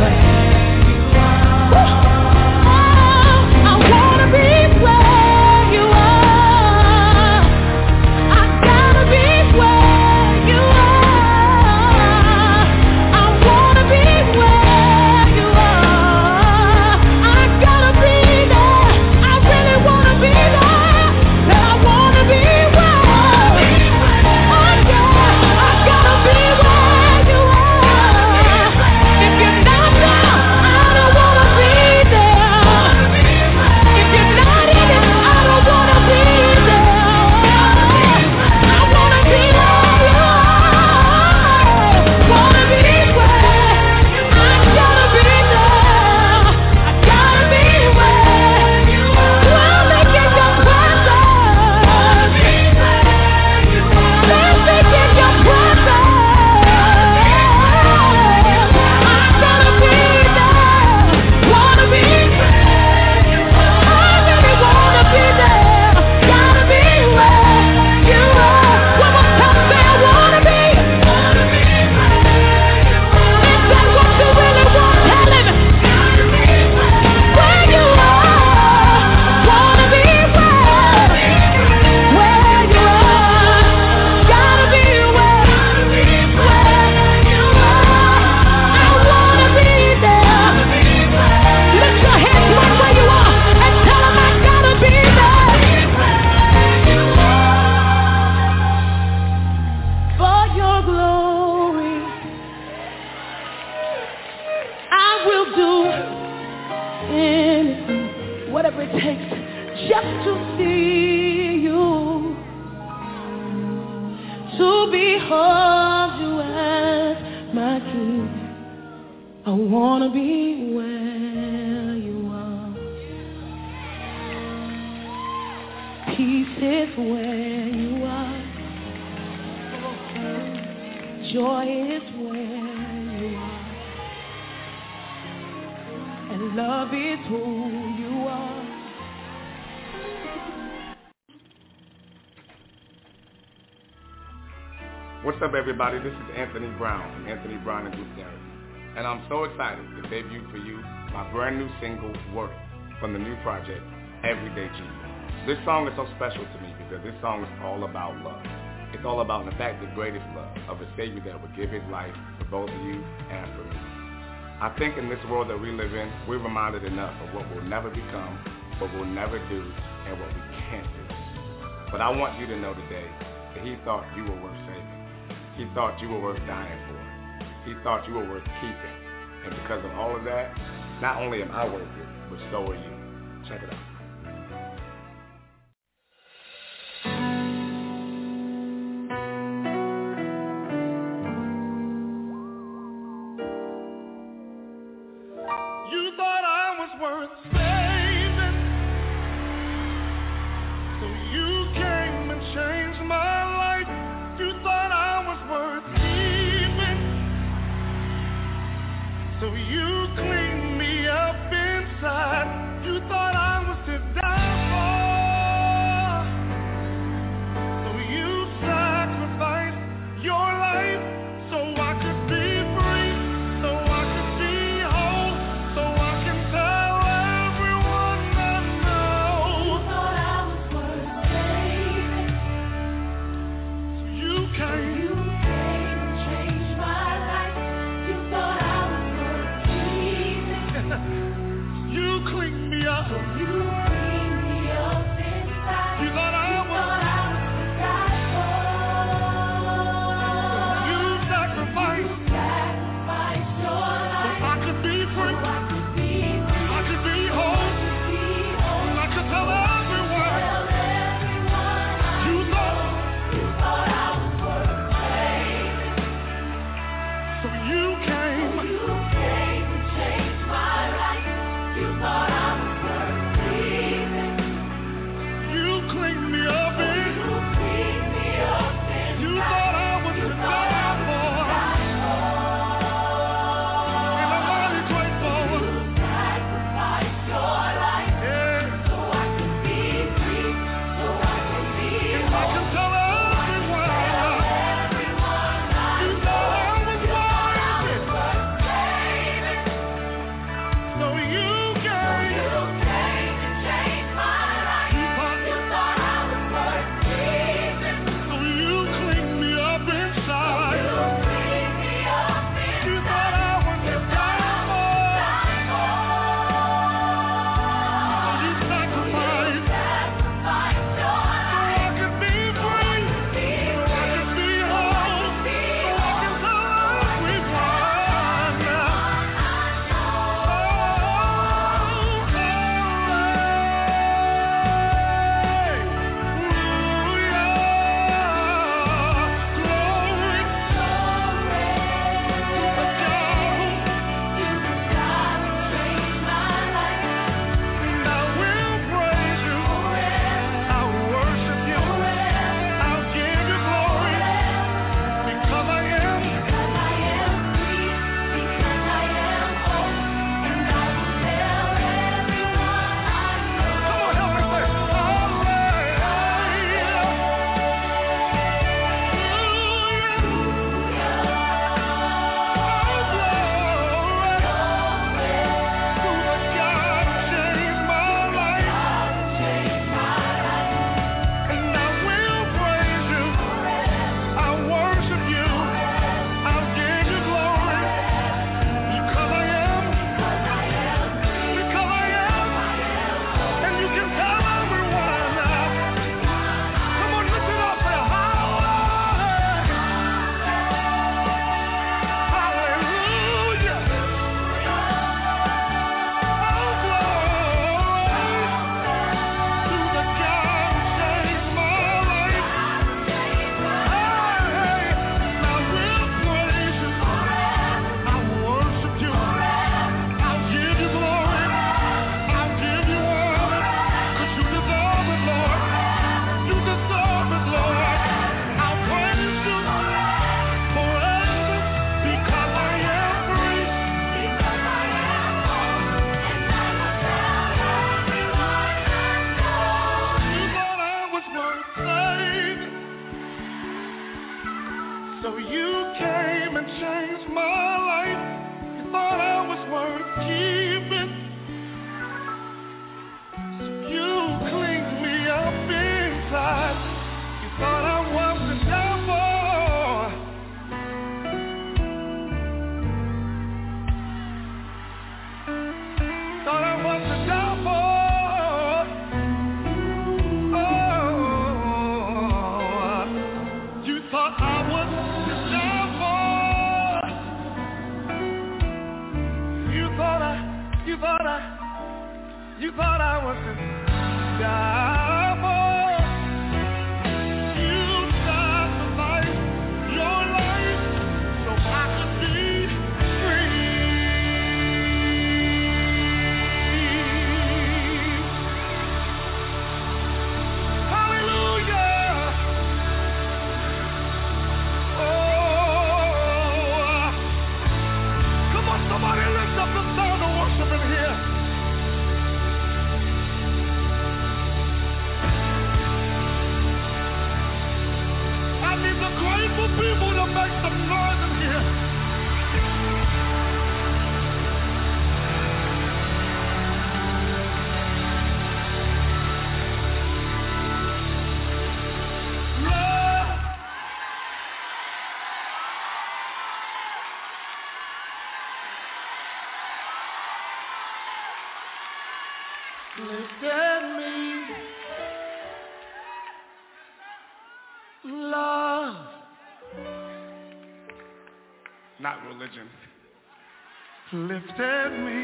I wanna be where you are. I gotta be where you are. I wanna be where you are. I gotta be takes just to see you, to behold you as my King. I wanna be where you are. Peace is where you are. Joy is where you are. And love is who you are. What's up, everybody? This is Anthony Brown from Anthony Brown and Group Therapy. And I'm so excited to debut for you my brand new single, Work, from the new project, Everyday Jesus. This song is so special to me because this song is all about love. It's all about, in fact, the greatest love of a Savior that would give his life for both of you and for me. I think in this world that we live in, we're reminded enough of what we'll never become, what we'll never do, and what we can't do. But I want you to know today that he thought you were worth saving. He thought you were worth dying for. He thought you were worth keeping. And because of all of that, not only am I worth it, but so are you. Check it out. You thought I was worth saving, so you came and changed my life. You thought I was worth keeping, so you cleaned me up inside. You thought I was to die for, so you sacrificed your life so I could be free, so I could be whole, so I can tell everyone I know. You thought I was worth saving, so you came and changed my life. You thought I was worth keeping, you cleaned me up, so you cleaned me up inside. You thought I was to die for, you sacrificed your life so I could be free, I could be whole, I could tell everyone. You thought I was worth saving, so you came and changed my life. You thought I was worth keeping, you cleaned me up you thought I was to die for, and I'm only grateful. You sacrificed your life so I could be free, so I could be whole, I can tell everyone. You thought I was worth it. You thought I was the devil. You sacrificed your life so I could be free. Hallelujah. Oh, come on, somebody lift up the sound of worship in here. Grateful people to make some noise in here. Love. Lifted me. Love. Not religion. Lifted me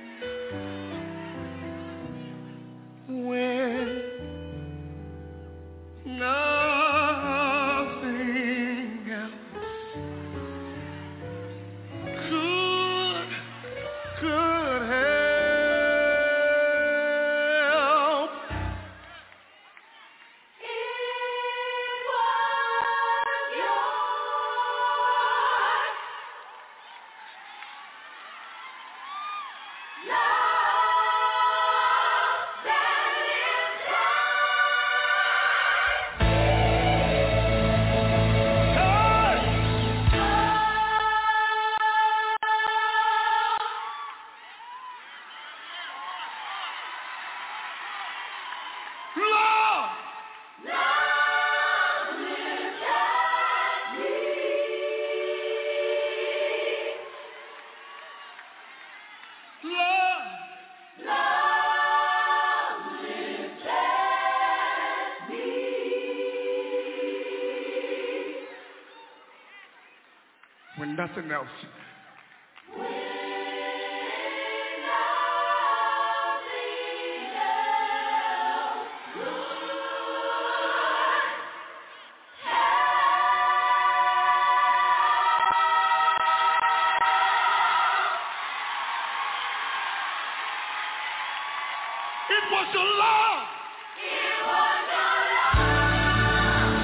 when nothing else could help. When nothing else. It was your love. It was your love.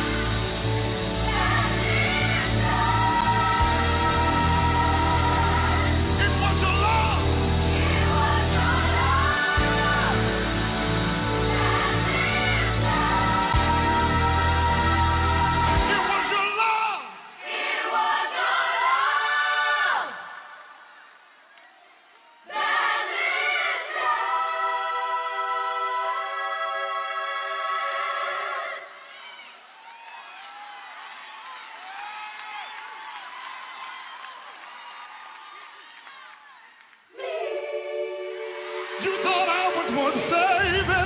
It was your love. It was your love. It was your love. It was your love. You thought I was worth saving.